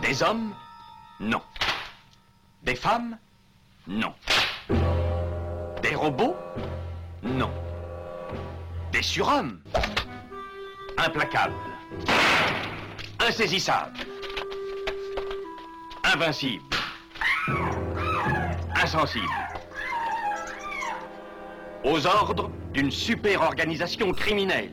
Des hommes? Non. Des femmes? Non. Des robots? Non. Des surhommes? Implacables. Insaisissables. Invincibles. Insensibles. Aux ordres d'une super organisation criminelle.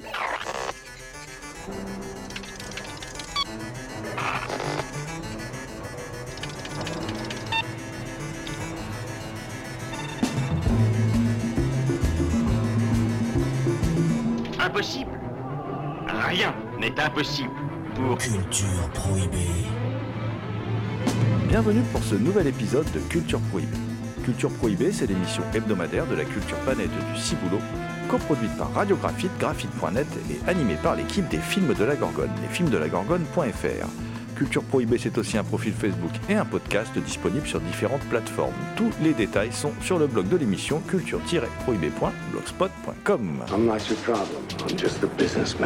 Impossible. Rien n'est impossible pour... Culture Prohibée. Bienvenue pour ce nouvel épisode de Culture Prohibée. Culture Prohibée, c'est l'émission hebdomadaire de la culture planète du Ciboulot, coproduite par Radiographite, graphite.net et animée par l'équipe des Films de la Gorgone, lesfilmsdelagorgone.fr. Culture Prohibée, c'est aussi un profil Facebook et un podcast disponible sur différentes plateformes. Tous les détails sont sur le blog de l'émission culture-prohibée.blogspot.com. I'm not your problem, I'm just a businessman.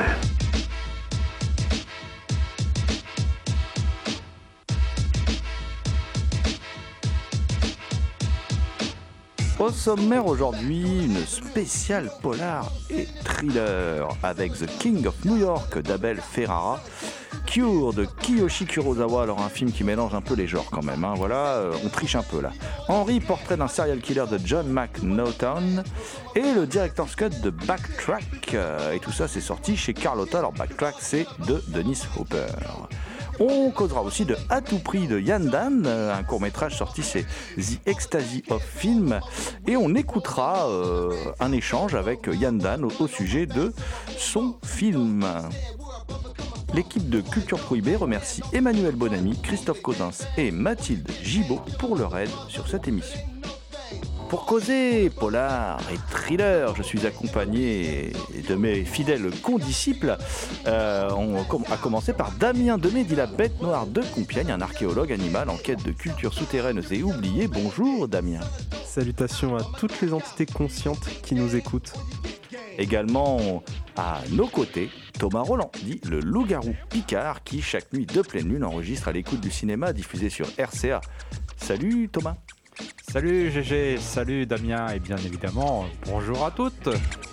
Au sommaire aujourd'hui, une spéciale polar et thriller avec The King of New York d'Abel Ferrara, Cure de Kiyoshi Kurosawa, alors un film qui mélange un peu les genres quand même, hein. Voilà, on triche un peu là. Henry, portrait d'un serial killer de John McNaughton et le director's cut de Backtrack, et tout ça c'est sorti chez Carlotta, alors Backtrack c'est de Dennis Hopper. On causera aussi de À tout prix de Yann Dan, un court-métrage sorti chez The Ecstasy of Film, et on écoutera un échange avec Yann Dan au sujet de son film. L'équipe de Culture Prohibée remercie Emmanuel Bonamy, Christophe Codins et Mathilde Gibaud pour leur aide sur cette émission. Pour causer polar et thriller, je suis accompagné de mes fidèles condisciples, à commencer par Damien Demé, dit la bête noire de Compiègne, un archéologue animal en quête de cultures souterraines et oubliées. Bonjour Damien. Salutations à toutes les entités conscientes qui nous écoutent. Également à nos côtés, Thomas Roland, dit le loup-garou Picard, qui chaque nuit de pleine lune enregistre à l'écoute du cinéma diffusé sur RCA. Salut Thomas. Salut GG, salut Damien et bien évidemment, bonjour à toutes.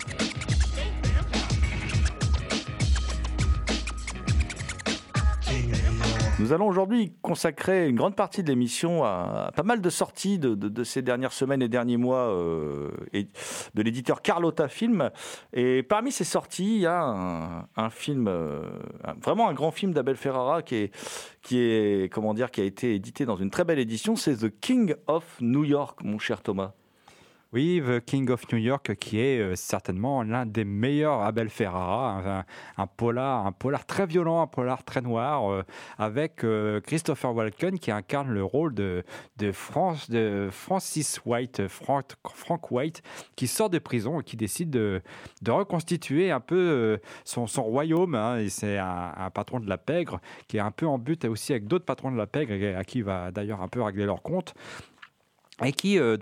Nous allons aujourd'hui consacrer une grande partie de l'émission à pas mal de sorties de ces dernières semaines et derniers mois et de l'éditeur Carlotta Film. Et parmi ces sorties, il y a un film, vraiment un grand film d'Abel Ferrara qui a été édité dans une très belle édition. C'est The King of New York, mon cher Thomas. Oui, The King of New York, qui est certainement l'un des meilleurs Abel Ferrara, un polar très violent, un polar très noir, avec Christopher Walken qui incarne le rôle de Francis White, Frank White, qui sort de prison et qui décide de reconstituer un peu son royaume, hein, et c'est un patron de la pègre qui est un peu en but aussi avec d'autres patrons de la pègre à qui il va d'ailleurs un peu régler leur compte. Et qui va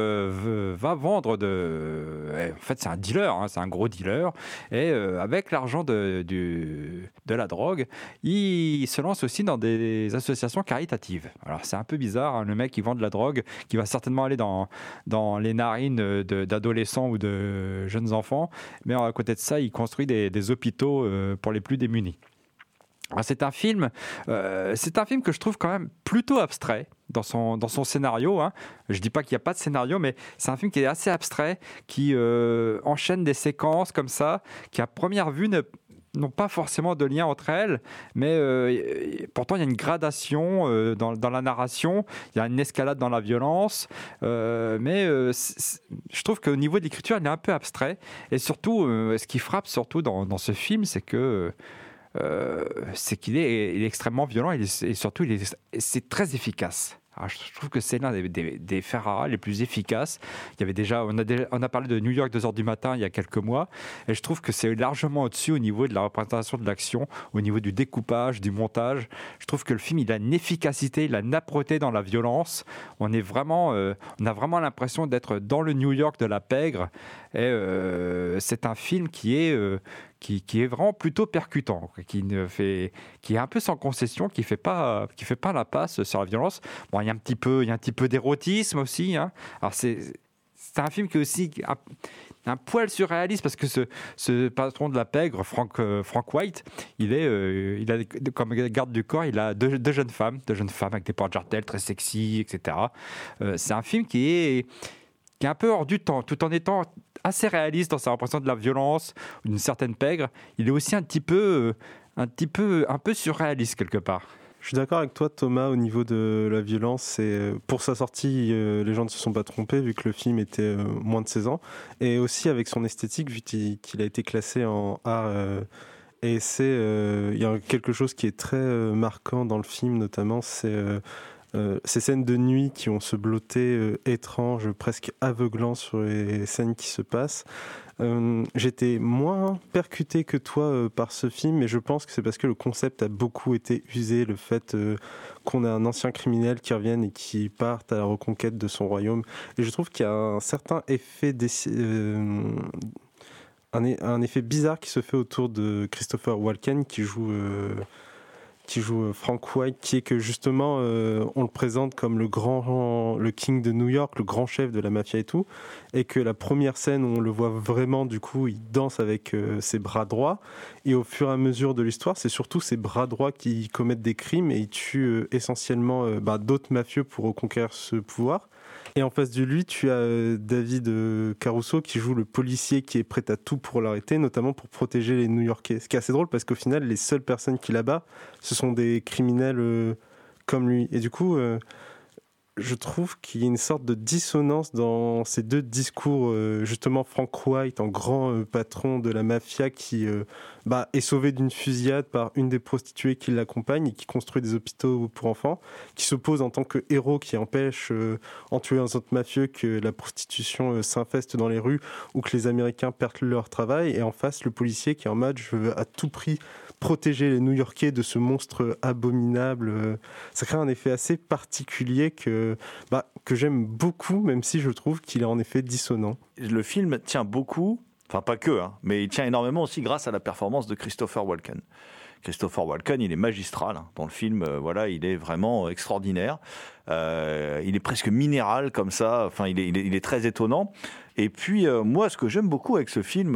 vendre en fait c'est un dealer, hein, c'est un gros dealer, et avec l'argent de la drogue, il se lance aussi dans des associations caritatives. Alors c'est un peu bizarre, hein, le mec qui vend de la drogue, qui va certainement aller dans les narines d'adolescents ou de jeunes enfants, mais à côté de ça, il construit des hôpitaux pour les plus démunis. Alors, c'est un film que je trouve quand même plutôt abstrait dans son scénario, hein. Je dis pas qu'il n'y a pas de scénario, mais c'est un film qui est assez abstrait, qui enchaîne des séquences comme ça, qui à première vue n'ont pas forcément de lien entre elles, mais pourtant il y a une gradation dans la narration, il y a une escalade dans la violence, mais je trouve qu'au niveau de l'écriture, il est un peu abstrait. Et surtout, ce qui frappe surtout dans ce film, c'est que c'est qu'il est extrêmement violent et surtout c'est très efficace. Alors, je trouve que c'est l'un des Ferrara les plus efficaces. Il y avait déjà, on a parlé de New York 2h du matin il y a quelques mois, et je trouve que c'est largement au-dessus au niveau de la représentation de l'action, au niveau du découpage, du montage. Je trouve que le film, il a une efficacité, il a une âpreté dans la violence. On a vraiment l'impression d'être dans le New York de la pègre. Et c'est un film qui est qui est vraiment plutôt percutant, qui est un peu sans concession, qui fait pas l'impasse sur la violence. Bon, il y a un petit peu d'érotisme aussi, hein. Alors c'est un film qui est aussi un poil surréaliste parce que ce patron de la pègre, Frank White, il a comme garde du corps, il a deux jeunes femmes avec des porte-jartelles très sexy, etc. C'est un film qui est un peu hors du temps, tout en étant assez réaliste dans sa représentation de la violence, d'une certaine pègre. Il est aussi un peu surréaliste quelque part. Je suis d'accord avec toi, Thomas, au niveau de la violence. Pour sa sortie, les gens ne se sont pas trompés, vu que le film était moins de 16 ans. Et aussi avec son esthétique, vu qu'il a été classé en art. Et il y a quelque chose qui est très marquant dans le film, notamment, c'est ces scènes de nuit qui ont ce blotté étrange, presque aveuglant sur les scènes qui se passent. J'étais moins percuté que toi par ce film, mais je pense que c'est parce que le concept a beaucoup été usé, le fait qu'on a un ancien criminel qui revienne et qui parte à la reconquête de son royaume. Et je trouve qu'il y a un certain effet un effet bizarre qui se fait autour de Christopher Walken qui joue Frank White, qui est que justement on le présente comme le king de New York, le grand chef de la mafia et tout, et que la première scène où on le voit vraiment, du coup il danse avec ses bras droits, et au fur et à mesure de l'histoire c'est surtout ses bras droits qui commettent des crimes et il tue essentiellement d'autres mafieux pour reconquérir ce pouvoir. Et en face de lui, tu as David Caruso qui joue le policier qui est prêt à tout pour l'arrêter, notamment pour protéger les New-Yorkais. Ce qui est assez drôle parce qu'au final, les seules personnes qu'il abat, ce sont des criminels comme lui. Et du coup, je trouve qu'il y a une sorte de dissonance dans ces deux discours. Justement, Frank White, en grand patron de la mafia, qui est sauvé d'une fusillade par une des prostituées qui l'accompagne et qui construit des hôpitaux pour enfants, qui s'oppose en tant que héros qui empêche, en tuant un autre mafieux, que la prostitution s'infeste dans les rues ou que les Américains perdent leur travail. Et en face, le policier qui est en mode « je veux à tout prix protéger les New-Yorkais de ce monstre abominable ». Ça crée un effet assez particulier que j'aime beaucoup, même si je trouve qu'il est en effet dissonant. Le film tient beaucoup, enfin pas que, mais il tient énormément aussi grâce à la performance de Christopher Walken. Christopher Walken, il est magistral dans le film, il est vraiment extraordinaire. Il est presque minéral comme ça, enfin il est très étonnant. Et puis moi, ce que j'aime beaucoup avec ce film,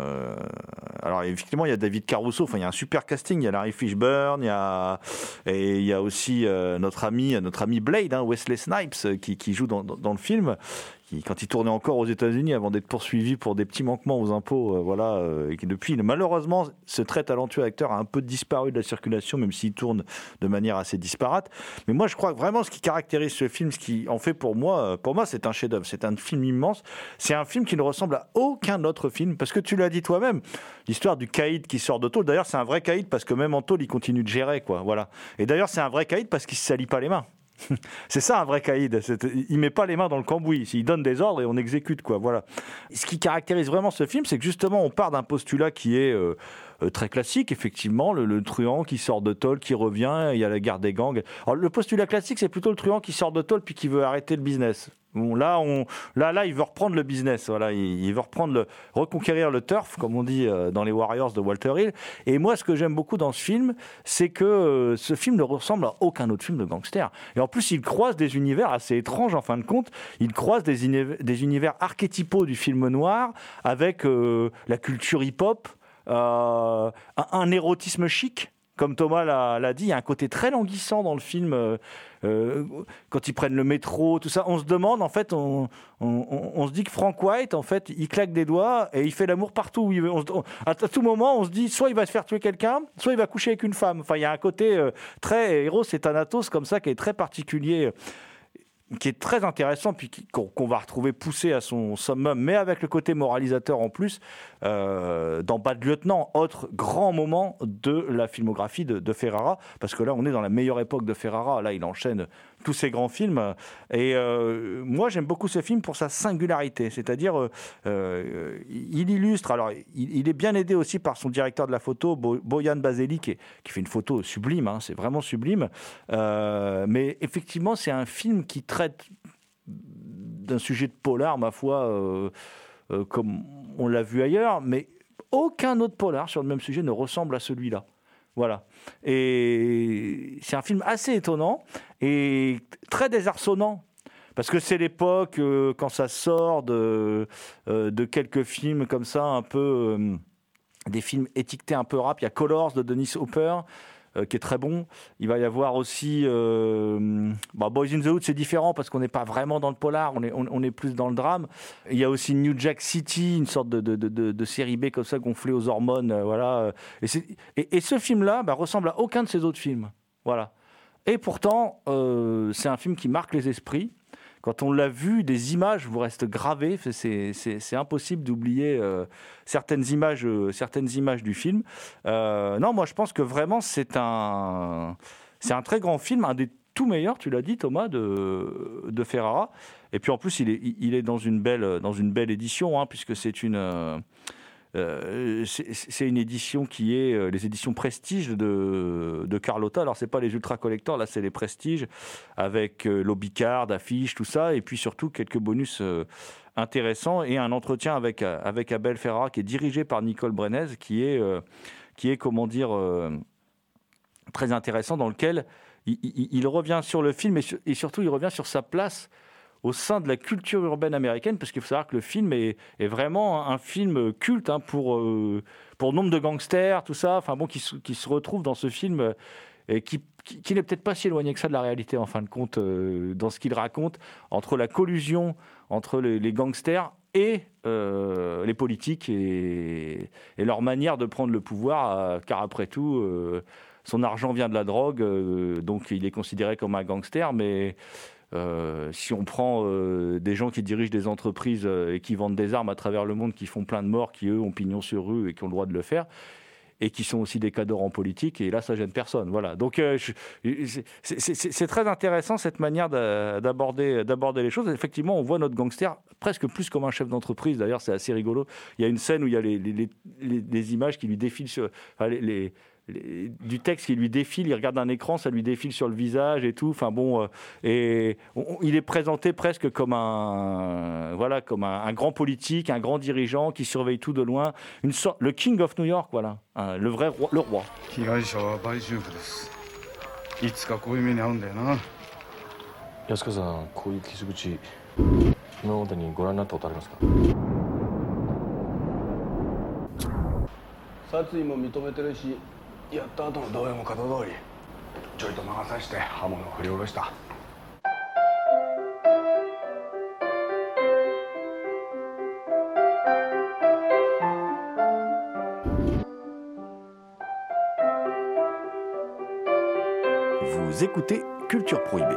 alors effectivement il y a David Caruso, enfin il y a un super casting, il y a Larry Fishburne, il y a aussi notre ami Blade, Wesley Snipes, qui joue dans le film. Quand il tournait encore aux États-Unis avant d'être poursuivi pour des petits manquements aux impôts, et qui depuis, malheureusement, ce très talentueux acteur a un peu disparu de la circulation, même s'il tourne de manière assez disparate. Mais moi, je crois que vraiment ce qui caractérise ce film, ce qui en fait pour moi, c'est un chef-d'œuvre, c'est un film immense. C'est un film qui ne ressemble à aucun autre film, parce que tu l'as dit toi-même, l'histoire du caïd qui sort de tôle. D'ailleurs, c'est un vrai caïd parce que même en tôle, il continue de gérer, quoi. Voilà. Et d'ailleurs, c'est un vrai caïd parce qu'il se salit pas les mains. C'est ça un vrai caïd, il met pas les mains dans le cambouis, il donne des ordres et on exécute, quoi. Voilà. Ce qui caractérise vraiment ce film, c'est que justement on part d'un postulat qui est très classique, effectivement, le truand qui sort de tôle, qui revient, il y a la guerre des gangs. Alors le postulat classique, c'est plutôt le truand qui sort de tôle puis qui veut arrêter le business. Bon, là, il veut reprendre le business. Voilà, il veut reconquérir le turf, comme on dit dans les Warriors de Walter Hill. Et moi, ce que j'aime beaucoup dans ce film, c'est que ce film ne ressemble à aucun autre film de gangster. Et en plus, il croise des univers assez étranges, en fin de compte. Il croise des univers archétypaux du film noir avec la culture hip-hop, un érotisme chic. Comme Thomas l'a dit, il y a un côté très languissant dans le film. Quand ils prennent le métro, tout ça, on se demande, en fait, on se dit que Frank White, en fait, il claque des doigts et il fait l'amour partout où il veut. À tout moment, on se dit, soit il va se faire tuer quelqu'un, soit il va coucher avec une femme. Enfin, il y a un côté très Eros et Thanatos comme ça qui est très particulier, qui est très intéressant, puis qu'on va retrouver poussé à son summum, mais avec le côté moralisateur en plus, dans Bad Lieutenant, autre grand moment de la filmographie de Ferrara, parce que là, on est dans la meilleure époque de Ferrara. Là, il enchaîne tous ces grands films. Et moi, j'aime beaucoup ce film pour sa singularité, c'est-à-dire, il illustre, alors, il est bien aidé aussi par son directeur de la photo, Bojan Baseli, qui fait une photo sublime, c'est vraiment sublime. Mais effectivement, c'est un film qui traite d'un sujet de polar, ma foi, comme on l'a vu ailleurs, mais aucun autre polar sur le même sujet ne ressemble à celui-là. Voilà. Et c'est un film assez étonnant et très désarçonnant. Parce que c'est l'époque quand ça sort de quelques films comme ça, un peu des films étiquetés un peu rap. Il y a Colors de Dennis Hopper, qui est très bon. Il va y avoir aussi Boys in the Hood, c'est différent parce qu'on n'est pas vraiment dans le polar, on est plus dans le drame. Il y a aussi New Jack City, une sorte de série B comme ça, gonflée aux hormones. Voilà. Et ce film-là ressemble à aucun de ces autres films. Voilà. Et pourtant, c'est un film qui marque les esprits. Quand on l'a vu, des images vous restent gravées. C'est impossible d'oublier certaines images du film. Non, moi je pense que vraiment c'est un très grand film, un des tout meilleurs, tu l'as dit Thomas, de Ferrara. Et puis en plus il est dans une belle édition, puisque c'est une édition qui est les éditions Prestige de Carlotta. Alors c'est pas les ultra collectors, là c'est les Prestige avec lobby card, affiches, tout ça, et puis surtout quelques bonus intéressants et un entretien avec Abel Ferrara qui est dirigé par Nicole Brenez, qui est comment dire très intéressant, dans lequel il revient sur le film et surtout il revient sur sa place au sein de la culture urbaine américaine, parce qu'il faut savoir que le film est vraiment un film culte pour nombre de gangsters, tout ça, qui se retrouvent dans ce film et qui n'est peut-être pas si éloigné que ça de la réalité, en fin de compte, dans ce qu'il raconte, entre la collusion entre les gangsters et les politiques et leur manière de prendre le pouvoir, car après tout, son argent vient de la drogue, donc il est considéré comme un gangster, mais... si on prend des gens qui dirigent des entreprises et qui vendent des armes à travers le monde, qui font plein de morts, qui eux ont pignon sur rue et qui ont le droit de le faire, et qui sont aussi des cadors en politique, et là ça gêne personne. Voilà. Donc c'est très intéressant cette manière d'aborder les choses. Effectivement, on voit notre gangster presque plus comme un chef d'entreprise. D'ailleurs, c'est assez rigolo. Il y a une scène où il y a les images qui lui défilent sur du texte qui lui défile, il regarde un écran, ça lui défile sur le visage et tout. Il est présenté presque comme un grand politique, un grand dirigeant qui surveille tout de loin, le King of New York, voilà, le vrai roi, le roi. Vous écoutez Culture Prohibée.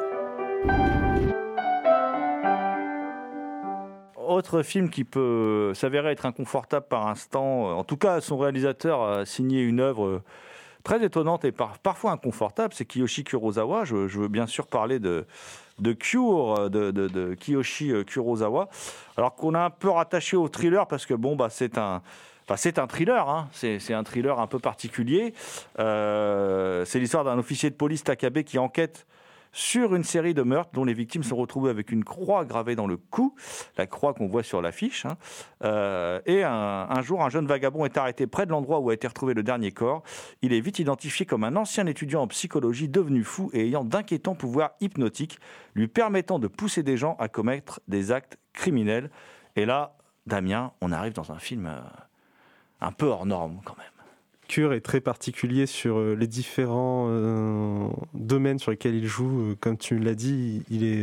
Autre film qui peut s'avérer être inconfortable par instant, en tout cas son réalisateur a signé une œuvre très étonnante et parfois inconfortable, c'est Kiyoshi Kurosawa. Je veux bien sûr parler de Cure, de Kiyoshi Kurosawa, alors qu'on a un peu rattaché au thriller parce que c'est un thriller, c'est un thriller un peu particulier. C'est l'histoire d'un officier de police Takabe qui enquête sur une série de meurtres dont les victimes sont retrouvées avec une croix gravée dans le cou, la croix qu'on voit sur l'affiche. Et un jour, un jeune vagabond est arrêté près de l'endroit où a été retrouvé le dernier corps. Il est vite identifié comme un ancien étudiant en psychologie devenu fou et ayant d'inquiétants pouvoirs hypnotiques, lui permettant de pousser des gens à commettre des actes criminels. Et là, Damien, on arrive dans un film un peu hors norme quand même. Cure est très particulier sur les différents domaines sur lesquels il joue. Comme tu l'as dit,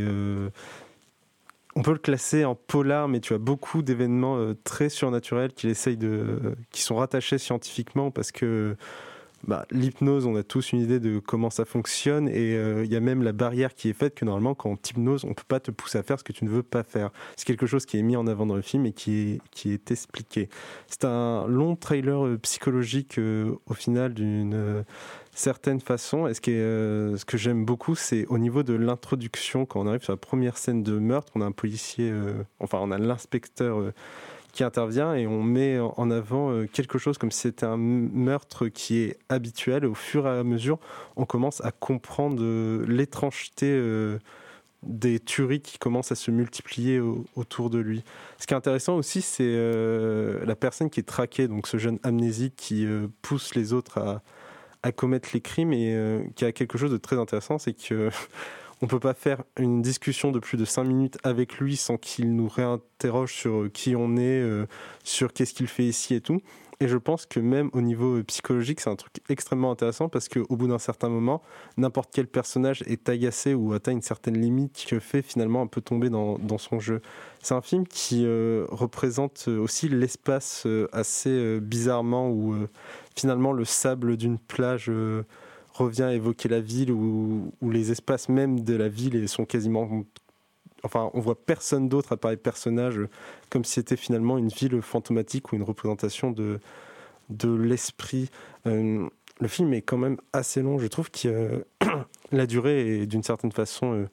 on peut le classer en polar, mais tu as beaucoup d'événements très surnaturels qui sont rattachés scientifiquement parce que l'hypnose, on a tous une idée de comment ça fonctionne et il y a même la barrière qui est faite que normalement quand on t'hypnose, on ne peut pas te pousser à faire ce que tu ne veux pas faire. C'est quelque chose qui est mis en avant dans le film et qui est expliqué. C'est un long trailer psychologique au final d'une certaine façon. Et ce que j'aime beaucoup, c'est au niveau de l'introduction, quand on arrive sur la première scène de meurtre, on a un policier, on a l'inspecteur qui intervient et on met en avant quelque chose comme si c'était un meurtre qui est habituel. Au fur et à mesure, on commence à comprendre l'étrangeté des tueries qui commencent à se multiplier autour de lui. Ce qui est intéressant aussi, c'est la personne qui est traquée, donc ce jeune amnésique qui pousse les autres à commettre les crimes et qui a quelque chose de très intéressant, c'est que on peut pas faire une discussion de plus de 5 minutes avec lui sans qu'il nous réinterroge sur qui on est, sur qu'est-ce qu'il fait ici et tout. Et je pense que même au niveau psychologique, c'est un truc extrêmement intéressant parce qu'au bout d'un certain moment, n'importe quel personnage est agacé ou atteint une certaine limite qui le fait finalement un peu tomber dans son jeu. C'est un film qui représente aussi l'espace assez bizarrement où finalement le sable d'une plage revient à évoquer la ville, où les espaces même de la ville sont quasiment... Enfin, on voit personne d'autre à part les personnages, comme si c'était finalement une ville fantomatique ou une représentation de l'esprit. Le film est quand même assez long. Je trouve que la durée est d'une certaine façon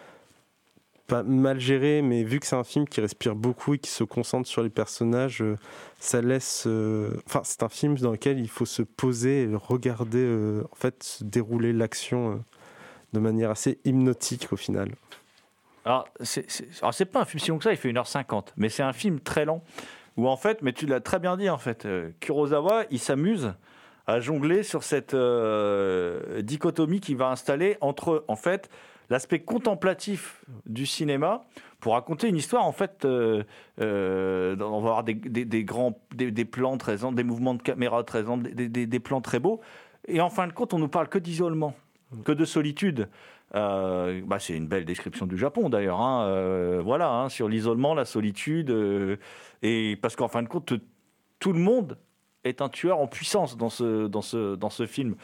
pas mal gérée, mais vu que c'est un film qui respire beaucoup et qui se concentre sur les personnages, ça laisse... Enfin, c'est un film dans lequel il faut se poser et regarder en fait, se dérouler l'action de manière assez hypnotique au final. Alors, c'est pas un film si long que ça, il fait 1h50, mais c'est un film très lent, où en fait, mais tu l'as très bien dit en fait, Kurosawa, il s'amuse à jongler sur cette dichotomie qu'il va installer entre, en fait, l'aspect contemplatif du cinéma, pour raconter une histoire, en fait, on va avoir des plans très lents, des mouvements de caméra très lents, des plans très beaux, et en fin de compte, on nous parle que d'isolement, que de solitude. C'est une belle description du Japon d'ailleurs, voilà, sur l'isolement, la solitude, et parce qu'en fin de compte, tout le monde est un tueur en puissance dans ce film.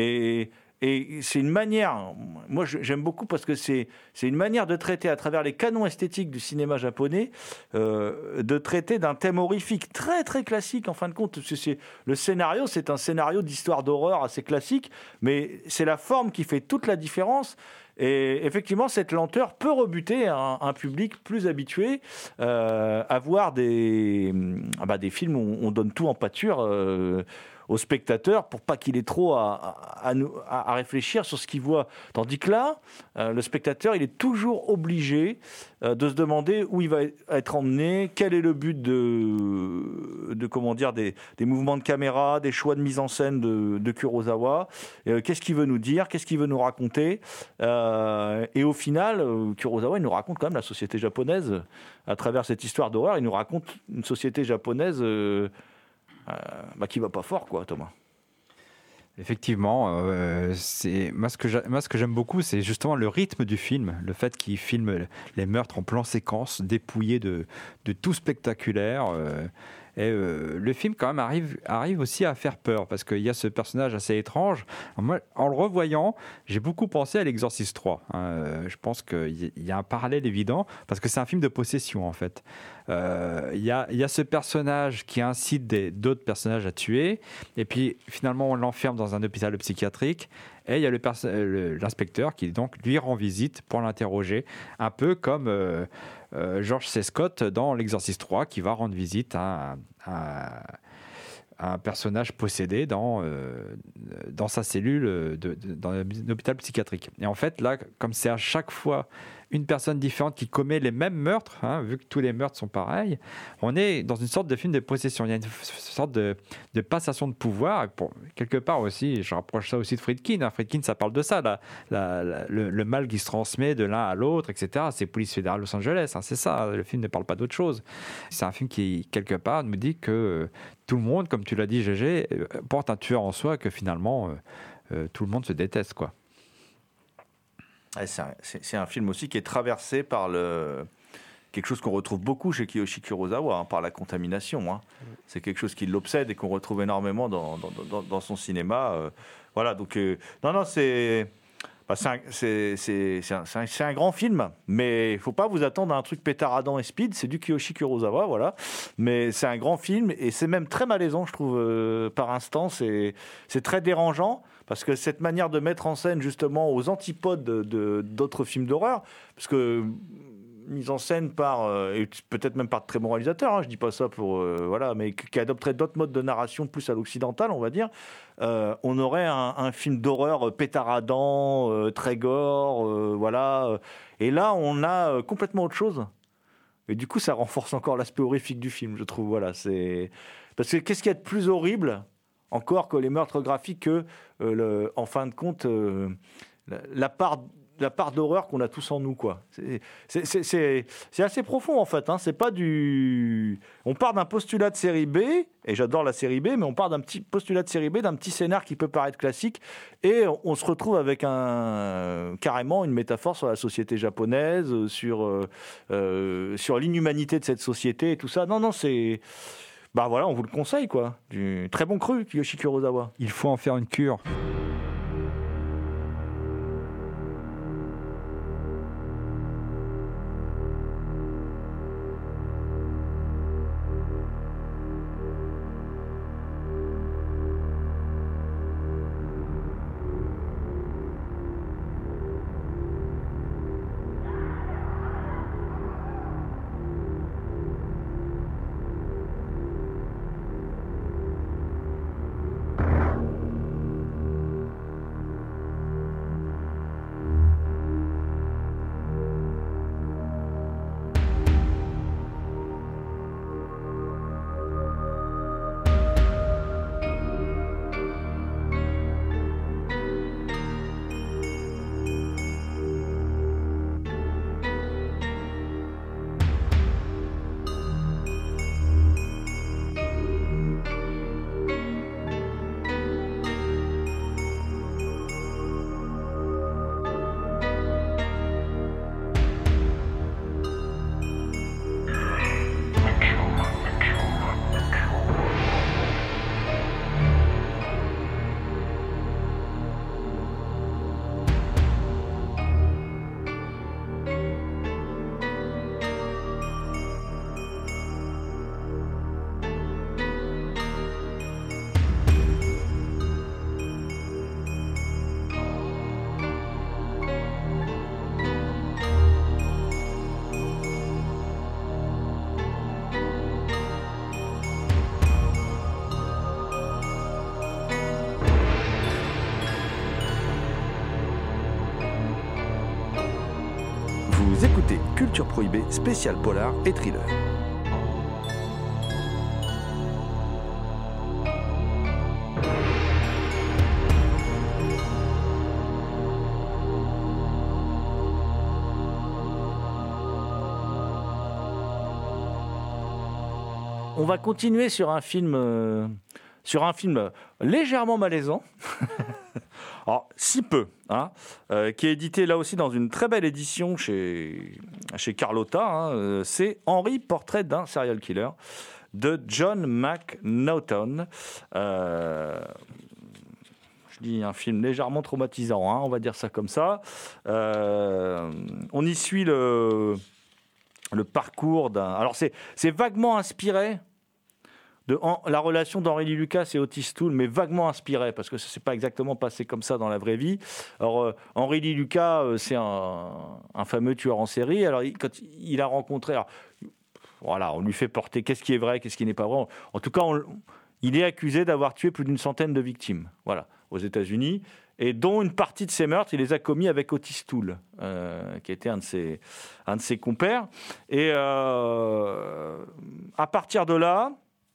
Et c'est une manière, moi j'aime beaucoup parce que c'est une manière de traiter à travers les canons esthétiques du cinéma japonais, de traiter d'un thème horrifique très très classique en fin de compte. Le scénario, c'est un scénario d'histoire d'horreur assez classique, mais c'est la forme qui fait toute la différence. Et effectivement, cette lenteur peut rebuter un public plus habitué à voir des films où on donne tout en pâture au spectateur pour pas qu'il ait trop à réfléchir sur ce qu'il voit. Tandis que là, le spectateur, il est toujours obligé de se demander où il va être emmené, quel est le but des mouvements de caméra, des choix de mise en scène de Kurosawa, qu'est-ce qu'il veut nous dire, qu'est-ce qu'il veut nous raconter. Et au final, Kurosawa, il nous raconte quand même la société japonaise à travers cette histoire d'horreur. Il nous raconte une société japonaise qui va pas fort, quoi, Thomas. Effectivement, moi ce que j'aime beaucoup, c'est justement le rythme du film, le fait qu'il filme les meurtres en plan séquence, dépouillés de tout spectaculaire. Et le film quand même arrive aussi à faire peur parce qu'il y a ce personnage assez étrange. Moi, en le revoyant, j'ai beaucoup pensé à l'Exorciste 3. Je pense qu'il y a un parallèle évident parce que c'est un film de possession en fait. Il y a ce personnage qui incite d'autres personnages à tuer et puis finalement on l'enferme dans un hôpital psychiatrique. Et il y a l'inspecteur qui donc lui rend visite pour l'interroger, un peu comme George C. Scott dans l'Exorciste 3 qui va rendre visite à un personnage possédé dans sa cellule dans un hôpital psychiatrique. Et en fait, là, comme c'est à chaque fois une personne différente qui commet les mêmes meurtres, vu que tous les meurtres sont pareils, on est dans une sorte de film de possession. Il y a une sorte de passation de pouvoir. Et quelque part aussi, je rapproche ça aussi de Friedkin. Friedkin, ça parle de ça, le mal qui se transmet de l'un à l'autre, etc. C'est Police fédérale Los Angeles, c'est ça. Le film ne parle pas d'autre chose. C'est un film qui, quelque part, nous dit que tout le monde, comme tu l'as dit, Gégé, porte un tueur en soi, que finalement, tout le monde se déteste, quoi. C'est un film aussi qui est traversé par quelque chose qu'on retrouve beaucoup chez Kiyoshi Kurosawa, par la contamination. C'est quelque chose qui l'obsède et qu'on retrouve énormément dans son cinéma. Voilà, donc c'est un grand film, mais il ne faut pas vous attendre à un truc pétaradant et speed. C'est du Kiyoshi Kurosawa, voilà. Mais c'est un grand film et c'est même très malaisant, je trouve, par instant. C'est très dérangeant. Parce que cette manière de mettre en scène justement aux antipodes d'autres films d'horreur, parce que mise en scène par, et peut-être même par de très bons réalisateurs, hein, je dis pas ça pour, voilà, mais qui adopterait d'autres modes de narration plus à l'occidental, on va dire, on aurait un film d'horreur pétaradant, très gore, voilà. Et là, on a complètement autre chose. Et du coup, ça renforce encore l'aspect horrifique du film, je trouve. Voilà, c'est... Parce que qu'est-ce qu'il y a de plus horrible, encore, que les meurtres graphiques, que, en fin de compte, la part d'horreur qu'on a tous en nous, quoi. C'est assez profond, en fait. Hein. C'est pas du... On part d'un postulat de série B, et j'adore la série B, mais on part d'un petit postulat de série B, d'un petit scénar qui peut paraître classique, et on se retrouve avec carrément une métaphore sur la société japonaise, sur l'inhumanité de cette société et tout ça. Non, c'est... Bah voilà, on vous le conseille, quoi. Du très bon cru, Kiyoshi Kurosawa. Il faut en faire une cure. Vous écoutez Culture Prohibée, spécial polar et thriller. On va continuer sur un film légèrement malaisant. Alors, si peu, hein, qui est édité là aussi dans une très belle édition chez Carlotta. Hein, c'est Henry, portrait d'un serial killer de John McNaughton. Je dis un film légèrement traumatisant, hein, on va dire ça comme ça. On y suit le parcours d'un... Alors, c'est vaguement inspiré de la relation d'Henry Lee Lucas et Otis Toole, mais vaguement inspiré, parce que ça ne s'est pas exactement passé comme ça dans la vraie vie. Alors, Henry Lee Lucas, c'est un fameux tueur en série. Alors, quand il a rencontré... Alors, voilà, on lui fait porter qu'est-ce qui est vrai, qu'est-ce qui n'est pas vrai. En tout cas, il est accusé d'avoir tué plus d'une centaine de victimes, voilà, aux États-Unis, et dont une partie de ces meurtres, il les a commis avec Otis Toole, qui était un de ses compères. Et à partir de là,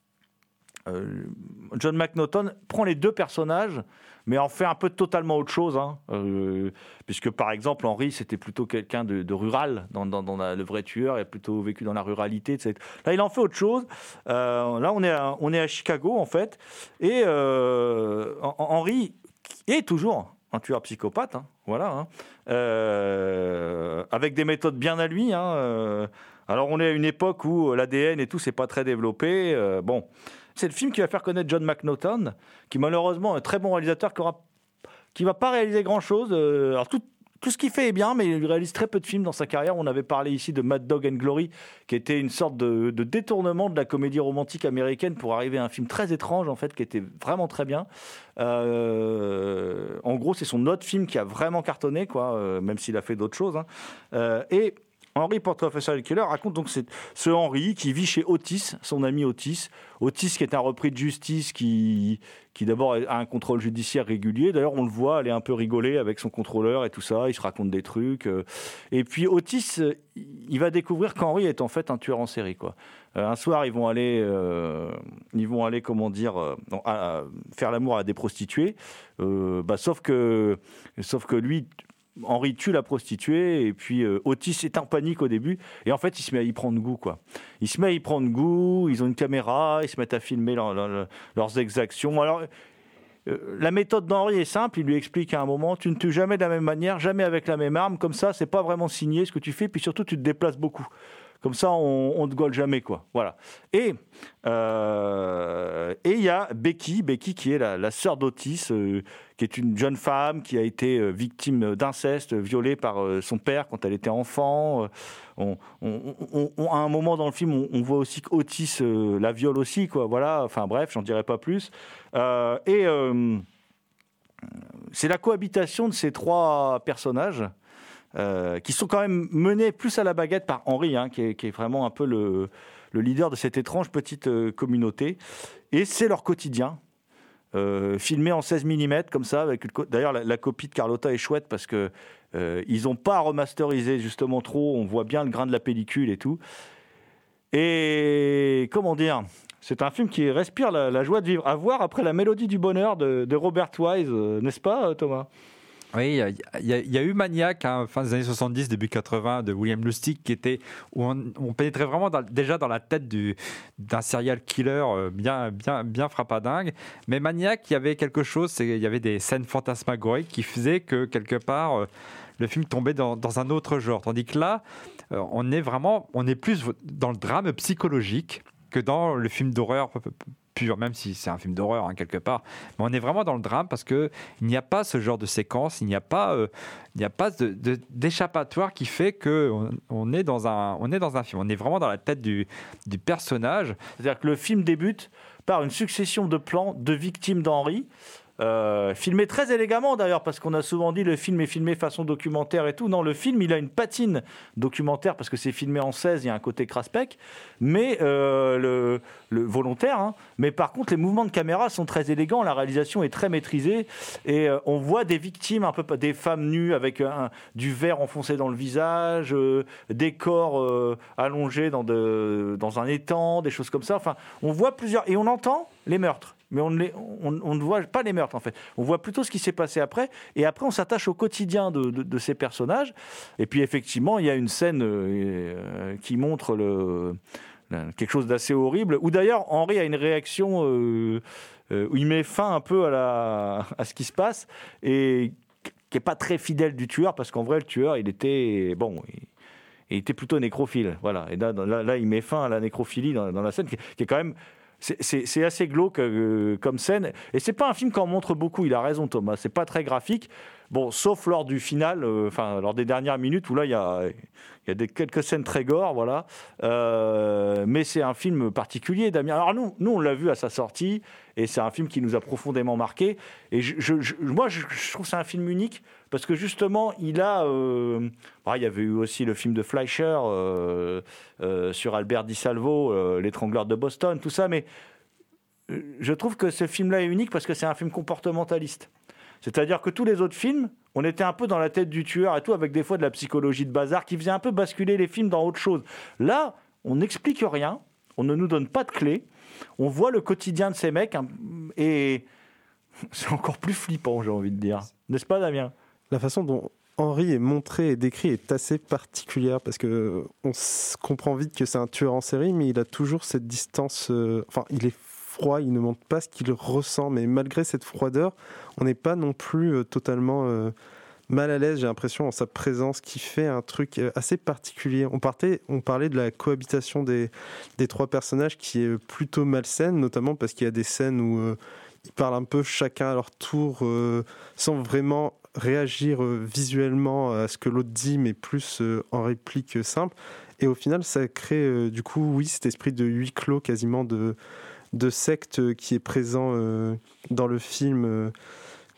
John McNaughton prend les deux personnages, mais en fait un peu totalement autre chose, hein, puisque par exemple Henry c'était plutôt quelqu'un de rural dans le vrai tueur, il a plutôt vécu dans la ruralité, etc. Là il en fait autre chose. Là on est à Chicago en fait, et Henry est toujours un tueur psychopathe, hein, voilà, hein, avec des méthodes bien à lui, hein, alors on est à une époque où l'ADN et tout c'est pas très développé, bon. C'est le film qui va faire connaître John McNaughton, qui malheureusement est un très bon réalisateur, qui va pas réaliser grand-chose. Alors tout ce qu'il fait est bien, mais il réalise très peu de films dans sa carrière. On avait parlé ici de Mad Dog and Glory, qui était une sorte de détournement de la comédie romantique américaine pour arriver à un film très étrange, en fait, qui était vraiment très bien. En gros, c'est son autre film qui a vraiment cartonné, quoi, même s'il a fait d'autres choses. Hein. Et Henry Portrait of a Serial Killer raconte donc ce Henry qui vit chez Otis, son ami Otis. Otis qui est un repris de justice qui d'abord a un contrôle judiciaire régulier. D'ailleurs, on le voit aller un peu rigoler avec son contrôleur et tout ça. Il se raconte des trucs. Et puis Otis, il va découvrir qu'Henry est en fait un tueur en série, quoi. Un soir, ils vont aller faire l'amour à des prostituées. Sauf que lui, Henry tue la prostituée et puis Otis est en panique au début et en fait il se met à y prendre goût, quoi. Il se met à y prendre goût, ils ont une caméra, ils se mettent à filmer leurs exactions. Alors la méthode d'Henry est simple, il lui explique à un moment: tu ne tues jamais de la même manière, jamais avec la même arme, comme ça c'est pas vraiment signé ce que tu fais, puis surtout tu te déplaces beaucoup. Comme ça, on ne te gole jamais, quoi. Voilà. Et il y a Becky qui est la sœur d'Otis, qui est une jeune femme qui a été victime d'inceste, violée par son père quand elle était enfant. À un moment dans le film, on voit aussi qu'Otis la viole aussi, quoi. Voilà. Enfin bref, j'en dirai pas plus. C'est la cohabitation de ces trois personnages. Qui sont quand même menés plus à la baguette par Henry, qui est vraiment un peu le leader de cette étrange petite communauté. Et c'est leur quotidien, filmé en 16 mm, comme ça. D'ailleurs, la copie de Carlotta est chouette parce qu'ils n'ont pas remasterisé justement trop. On voit bien le grain de la pellicule et tout. Et comment dire, c'est un film qui respire la joie de vivre. À voir après La Mélodie du bonheur de Robert Wise, n'est-ce pas, Thomas ? Oui, il y a eu Maniac, fin des années 70, début 80, de William Lustig, où on pénétrait vraiment déjà dans la tête d'un serial killer bien frappadingue. Mais Maniac, il y avait quelque chose, il y avait des scènes fantasmagoriques qui faisaient que, quelque part, le film tombait dans un autre genre. Tandis que là, on est plus dans le drame psychologique que dans le film d'horreur pur, même si c'est un film d'horreur quelque part, mais on est vraiment dans le drame parce que il n'y a pas ce genre de séquence, il n'y a pas d'échappatoire qui fait que on est dans un film, on est vraiment dans la tête du personnage. C'est-à-dire que le film débute par une succession de plans de victimes d'Henry. Filmé très élégamment d'ailleurs, parce qu'on a souvent dit le film est filmé façon documentaire et tout. Non, le film il a une patine documentaire parce que c'est filmé en 16, il y a un côté craspec, mais le volontaire. Mais par contre, les mouvements de caméra sont très élégants, la réalisation est très maîtrisée et on voit des victimes, un peu des femmes nues avec du verre enfoncé dans le visage, des corps allongés dans un étang, des choses comme ça. Enfin, on voit plusieurs et on entend les meurtres. Mais on ne voit pas les meurtres, en fait. On voit plutôt ce qui s'est passé après. Et après, on s'attache au quotidien de ces personnages. Et puis, effectivement, il y a une scène qui montre quelque chose d'assez horrible. Où, d'ailleurs, Henry a une réaction où il met fin un peu à ce qui se passe. Et qui n'est pas très fidèle du tueur. Parce qu'en vrai, le tueur, il était plutôt nécrophile. Voilà. Et là, il met fin à la nécrophilie dans la scène, qui est quand même... C'est assez glauque comme scène. Et c'est pas un film qu'on montre beaucoup, il a raison Thomas. C'est pas très graphique. Bon, sauf lors du final, lors des dernières minutes, où là, il y a quelques scènes très gore, voilà. Mais c'est un film particulier, Damien. Alors nous, on l'a vu à sa sortie, et c'est un film qui nous a profondément marqué. Et moi, je trouve que c'est un film unique, parce que justement, il y avait eu aussi le film de Fleischer sur Albert Di Salvo, L'étrangleur de Boston, tout ça, mais je trouve que ce film-là est unique parce que c'est un film comportementaliste. C'est-à-dire que tous les autres films, on était un peu dans la tête du tueur et tout, avec des fois de la psychologie de bazar qui faisait un peu basculer les films dans autre chose. Là, on n'explique rien, on ne nous donne pas de clés, on voit le quotidien de ces mecs, et c'est encore plus flippant, j'ai envie de dire. N'est-ce pas, Damien ? La façon dont Henry est montré et décrit est assez particulière, parce qu'on comprend vite que c'est un tueur en série, mais il a toujours cette distance... il est froid, il ne montre pas ce qu'il ressent, mais malgré cette froideur, on n'est pas non plus totalement mal à l'aise, j'ai l'impression, en sa présence, qui fait un truc assez particulier. On parlait de la cohabitation des trois personnages qui est plutôt malsaine, notamment parce qu'il y a des scènes où ils parlent un peu chacun à leur tour, sans vraiment réagir visuellement à ce que l'autre dit, mais plus en réplique simple. Et au final, ça crée du coup, oui, cet esprit de huis clos, quasiment de secte qui est présent dans le film,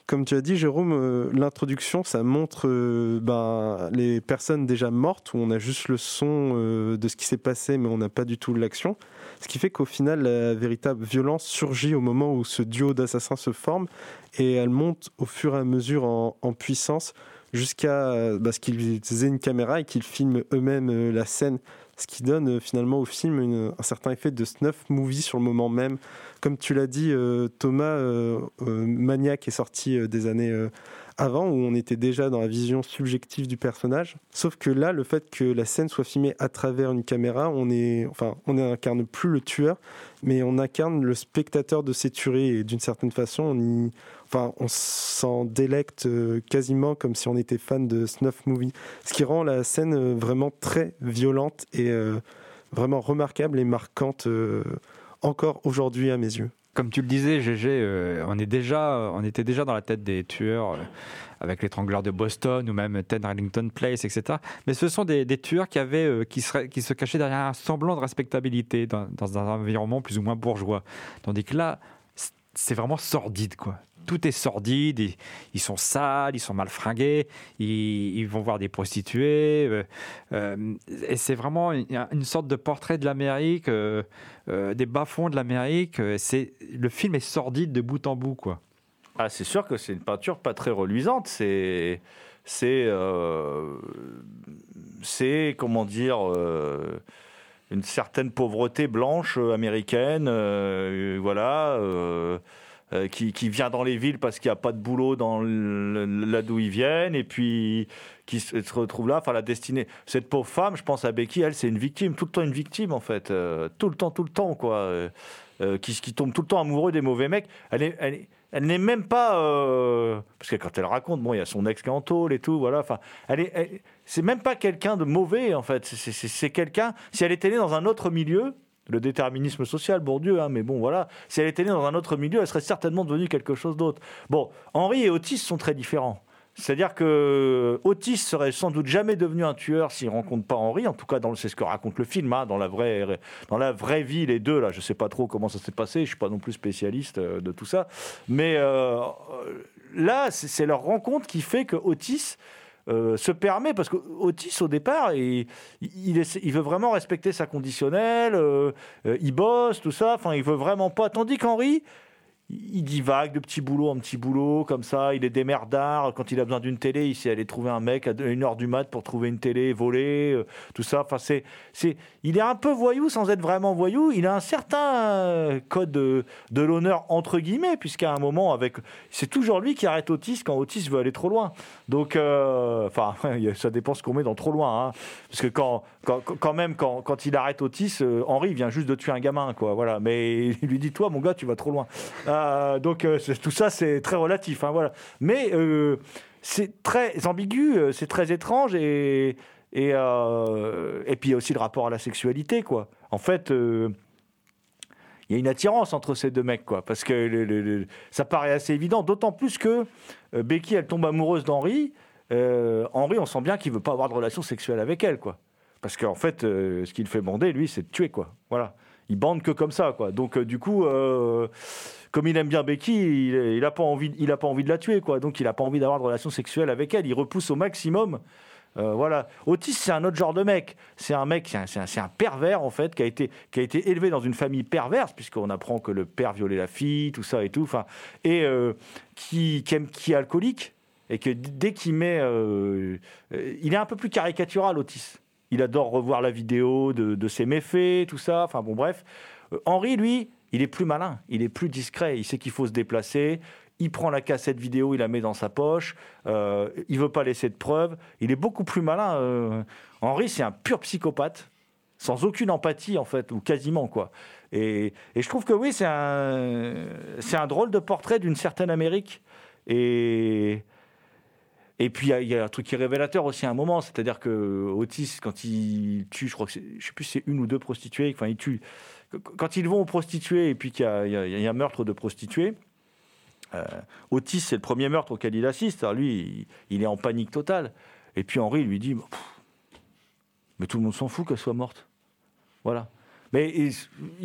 comme tu as dit, Jérôme, l'introduction, ça montre les personnes déjà mortes, où on a juste le son de ce qui s'est passé, mais on n'a pas du tout l'action. Ce qui fait qu'au final, la véritable violence surgit au moment où ce duo d'assassins se forme, et elle monte au fur et à mesure en puissance, jusqu'à ce qu'ils aient une caméra et qu'ils filment eux-mêmes la scène. Ce qui donne finalement au film un certain effet de snuff movie sur le moment même. Comme tu l'as dit, Thomas, Maniac est sorti des années avant, où on était déjà dans la vision subjective du personnage. Sauf que là, le fait que la scène soit filmée à travers une caméra, on n'incarne plus le tueur, mais on incarne le spectateur de ces tueries. Et d'une certaine façon, on s'en délecte quasiment comme si on était fan de snuff movie. Ce qui rend la scène vraiment très violente et vraiment remarquable et marquante encore aujourd'hui à mes yeux. Comme tu le disais, GG, on était déjà dans la tête des tueurs avec l'étrangleur de Boston ou même Ted Arlington Place, etc. Mais ce sont des tueurs qui se cachaient derrière un semblant de respectabilité dans un environnement plus ou moins bourgeois. Tandis que là, c'est vraiment sordide, quoi. Tout est sordide, ils sont sales, ils sont mal fringués, ils vont voir des prostituées. Et c'est vraiment une sorte de portrait de l'Amérique, des bas-fonds de l'Amérique. Le film est sordide de bout en bout, quoi. Ah, c'est sûr que c'est une peinture pas très reluisante. C'est comment dire, une certaine pauvreté blanche américaine, qui vient dans les villes parce qu'il n'y a pas de boulot là d'où ils viennent, et puis qui se retrouve là. Enfin, la destinée. Cette pauvre femme, je pense à Becky, elle, c'est une victime, tout le temps une victime en fait, tout le temps, quoi. Qui tombe tout le temps amoureux des mauvais mecs. Elle n'est même pas parce que quand elle raconte, bon, il y a son ex qui est en tôle et tout, voilà. Enfin, c'est même pas quelqu'un de mauvais en fait. C'est quelqu'un. Si elle était née dans un autre milieu. Le déterminisme social, Bourdieu, mais bon, voilà. Si elle était née dans un autre milieu, elle serait certainement devenue quelque chose d'autre. Bon, Henry et Otis sont très différents. C'est-à-dire que Otis serait sans doute jamais devenu un tueur s'il ne rencontre pas Henry. En tout cas, c'est ce que raconte le film. Dans la vraie vie, les deux, là, je ne sais pas trop comment ça s'est passé. Je ne suis pas non plus spécialiste de tout ça. Mais là, c'est leur rencontre qui fait que Otis se permet, parce qu'Otis au départ il veut vraiment respecter sa conditionnelle, il bosse, tout ça, enfin il veut vraiment pas, tandis qu'Henry il divague de petit boulot en petit boulot, comme ça, il est démerdard. Quand il a besoin d'une télé, il sait aller trouver un mec à 1h du mat pour trouver une télé volée, tout ça. Enfin, il est un peu voyou sans être vraiment voyou. Il a un certain code de l'honneur, entre guillemets, puisqu'à un moment, c'est toujours lui qui arrête Otis quand Otis veut aller trop loin. Donc, ça dépend ce qu'on met dans trop loin. Hein. Parce que quand il arrête Otis, Henry vient juste de tuer un gamin, quoi. Voilà. Mais il lui dit, toi, mon gars, tu vas trop loin. Donc tout ça c'est très relatif, hein, voilà. Mais c'est très ambigu, c'est très étrange et puis il y a aussi le rapport à la sexualité, quoi. En fait, il y a une attirance entre ces deux mecs, quoi, parce que ça paraît assez évident, d'autant plus que Becky elle tombe amoureuse d'Henry. Henry, on sent bien qu'il veut pas avoir de relation sexuelle avec elle, quoi, parce qu'en fait ce qu'il fait bander, lui, c'est de tuer, quoi. Voilà. Il bande que comme ça, quoi. Donc du coup, comme il aime bien Becky, il a pas envie de la tuer, quoi. Donc il a pas envie d'avoir de relation sexuelle avec elle. Il repousse au maximum. Voilà. Otis, c'est un autre genre de mec. C'est un mec, c'est un pervers en fait, qui a été élevé dans une famille perverse, puisqu'on apprend que le père violait la fille, tout ça et tout. Enfin, et qui est alcoolique, et que dès qu'il met, il est un peu plus caricatural, Otis. Il adore revoir la vidéo de ses méfaits, tout ça. Enfin bon, bref. Henry, lui, il est plus malin, il est plus discret. Il sait qu'il faut se déplacer. Il prend la cassette vidéo, il la met dans sa poche. Il veut pas laisser de preuves. Il est beaucoup plus malin. Henry, c'est un pur psychopathe, sans aucune empathie en fait, ou quasiment, quoi. Et je trouve que oui, c'est un drôle de portrait d'une certaine Amérique. Et puis, il y a un truc qui est révélateur aussi à un moment, c'est-à-dire que Otis, quand il tue, je sais plus si c'est une ou deux prostituées, enfin, il tue. Quand ils vont aux prostituées et puis qu'il y a un meurtre de prostituées, Otis, c'est le premier meurtre auquel il assiste. Alors lui, il est en panique totale. Et puis Henry lui dit mais tout le monde s'en fout qu'elle soit morte. Voilà. Mais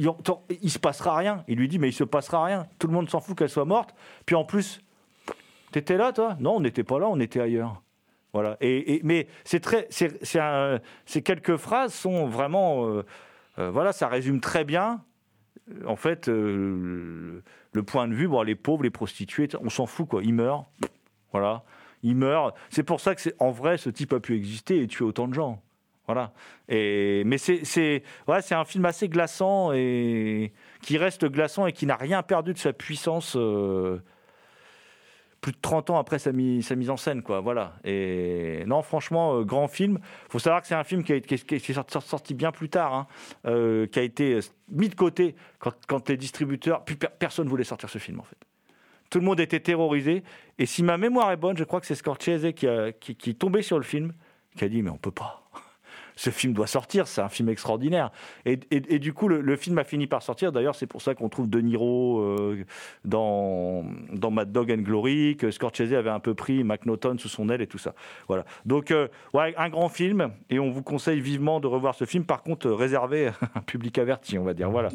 il se passera rien. Il lui dit mais il se passera rien. Tout le monde s'en fout qu'elle soit morte. Puis en plus, T'étais là, toi ? Non, on n'était pas là, on était ailleurs. Voilà. Mais ces quelques phrases sont vraiment, voilà, ça résume très bien. En fait, le point de vue, bon, les pauvres, les prostituées, on s'en fout, quoi. Ils meurent, voilà. Ils meurent. C'est pour ça que, en vrai, ce type a pu exister et tuer autant de gens. Voilà. Mais c'est un film assez glaçant et qui reste glaçant et qui n'a rien perdu de sa puissance plus de 30 ans après sa mise en scène, quoi. Voilà. Et non, franchement, grand film. Il faut savoir que c'est un film qui est sorti bien plus tard, hein, qui a été mis de côté quand les distributeurs... Personne ne voulait sortir ce film, en fait. Tout le monde était terrorisé. Et si ma mémoire est bonne, je crois que c'est Scorsese qui est tombé sur le film, qui a dit « Mais on ne peut pas. Ce film doit sortir, c'est un film extraordinaire. » Et du coup, le film a fini par sortir. D'ailleurs, c'est pour ça qu'on trouve De Niro dans Mad Dog and Glory, que Scorsese avait un peu pris McNaughton sous son aile et tout ça. Voilà. Donc, un grand film. Et on vous conseille vivement de revoir ce film. Par contre, réservé à un public averti, on va dire. Voilà.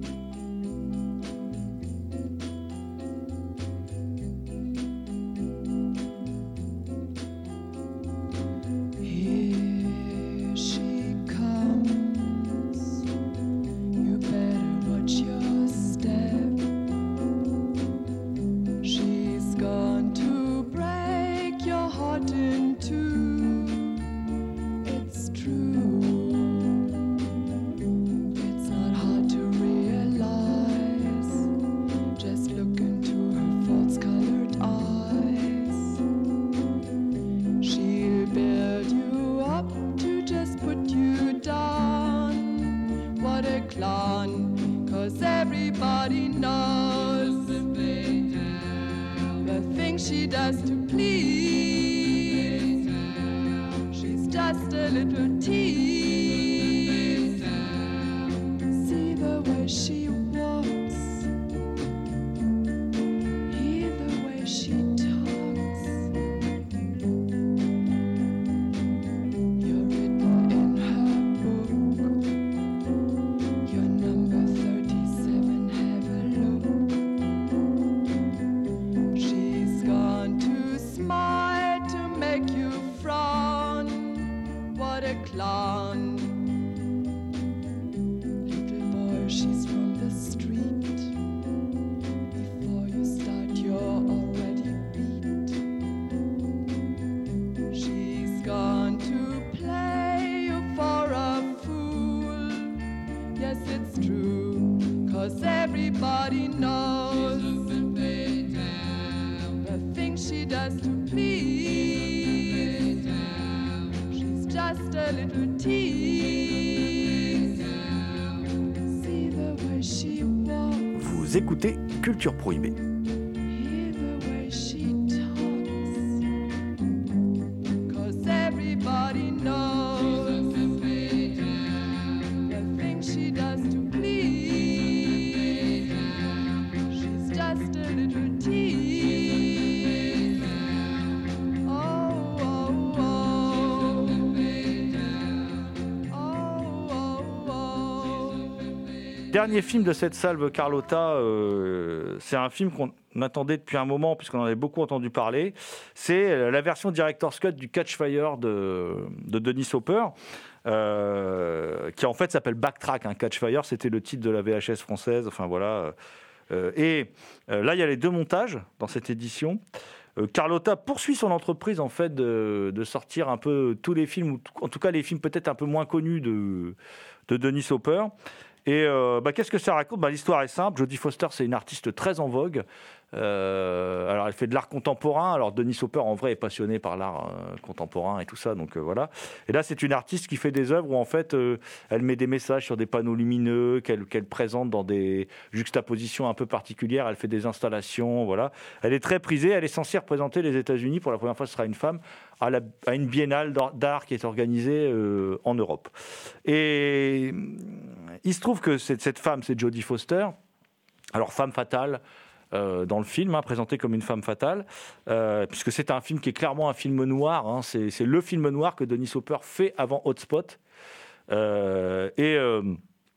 Vous écoutez Culture Prohibée. Dernier film de cette salve, Carlotta, c'est un film qu'on attendait depuis un moment puisqu'on en avait beaucoup entendu parler. C'est la version Director's Cut du Catchfire de Dennis Hopper, qui en fait s'appelle Backtrack. Hein. Catchfire, c'était le titre de la VHS française. Enfin voilà. Là, il y a les deux montages dans cette édition. Carlotta poursuit son entreprise en fait de sortir un peu tous les films, ou en tout cas les films peut-être un peu moins connus de Dennis Hopper. Et qu'est-ce que ça raconte ? L'histoire est simple. Jodie Foster, c'est une artiste très en vogue. Alors, elle fait de l'art contemporain. Alors, Dennis Hopper, en vrai, est passionné par l'art contemporain et tout ça. Donc, voilà. Et là, c'est une artiste qui fait des œuvres où, en fait, elle met des messages sur des panneaux lumineux qu'elle présente dans des juxtapositions un peu particulières. Elle fait des installations. Voilà. Elle est très prisée. Elle est censée représenter les États-Unis. Pour la première fois, ce sera une femme à une biennale d'art qui est organisée en Europe. Et il se trouve que cette femme, c'est Jodie Foster. Alors, femme fatale dans le film, présentée comme une femme fatale, puisque c'est un film qui est clairement un film noir. Hein, c'est le film noir que Dennis Hopper fait avant Hotspot.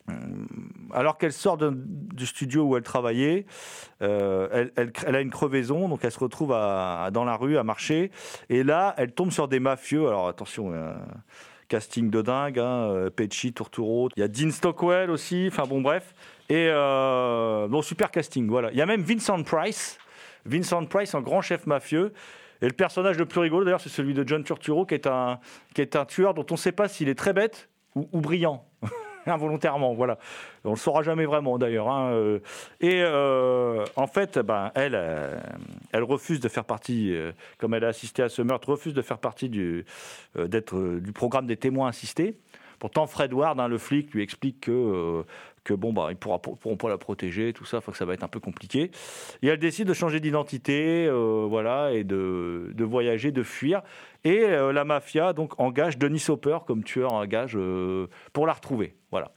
alors qu'elle sort du studio où elle travaillait, elle a une crevaison, donc elle se retrouve dans la rue à marcher. Et là, elle tombe sur des mafieux. Alors attention, casting de dingue, Pesci, Turturro. Il y a Dean Stockwell aussi. Enfin bon, bref. Et super casting. Voilà. Il y a même Vincent Price en grand chef mafieux. Et le personnage le plus rigolo, d'ailleurs, c'est celui de John Turturro, qui est un tueur dont on ne sait pas s'il est très bête ou brillant. Involontairement, voilà. On ne le saura jamais vraiment, d'ailleurs. Et en fait, elle refuse de faire partie, comme elle a assisté à ce meurtre, refuse de faire partie du programme des témoins assistés. Pourtant, Fred Ward, le flic, lui explique que ils pourront pas la protéger, tout ça, que ça va être un peu compliqué. Et elle décide de changer d'identité, et de voyager, de fuir. Et la mafia donc engage Dennis Hopper comme tueur à gage pour la retrouver. Voilà.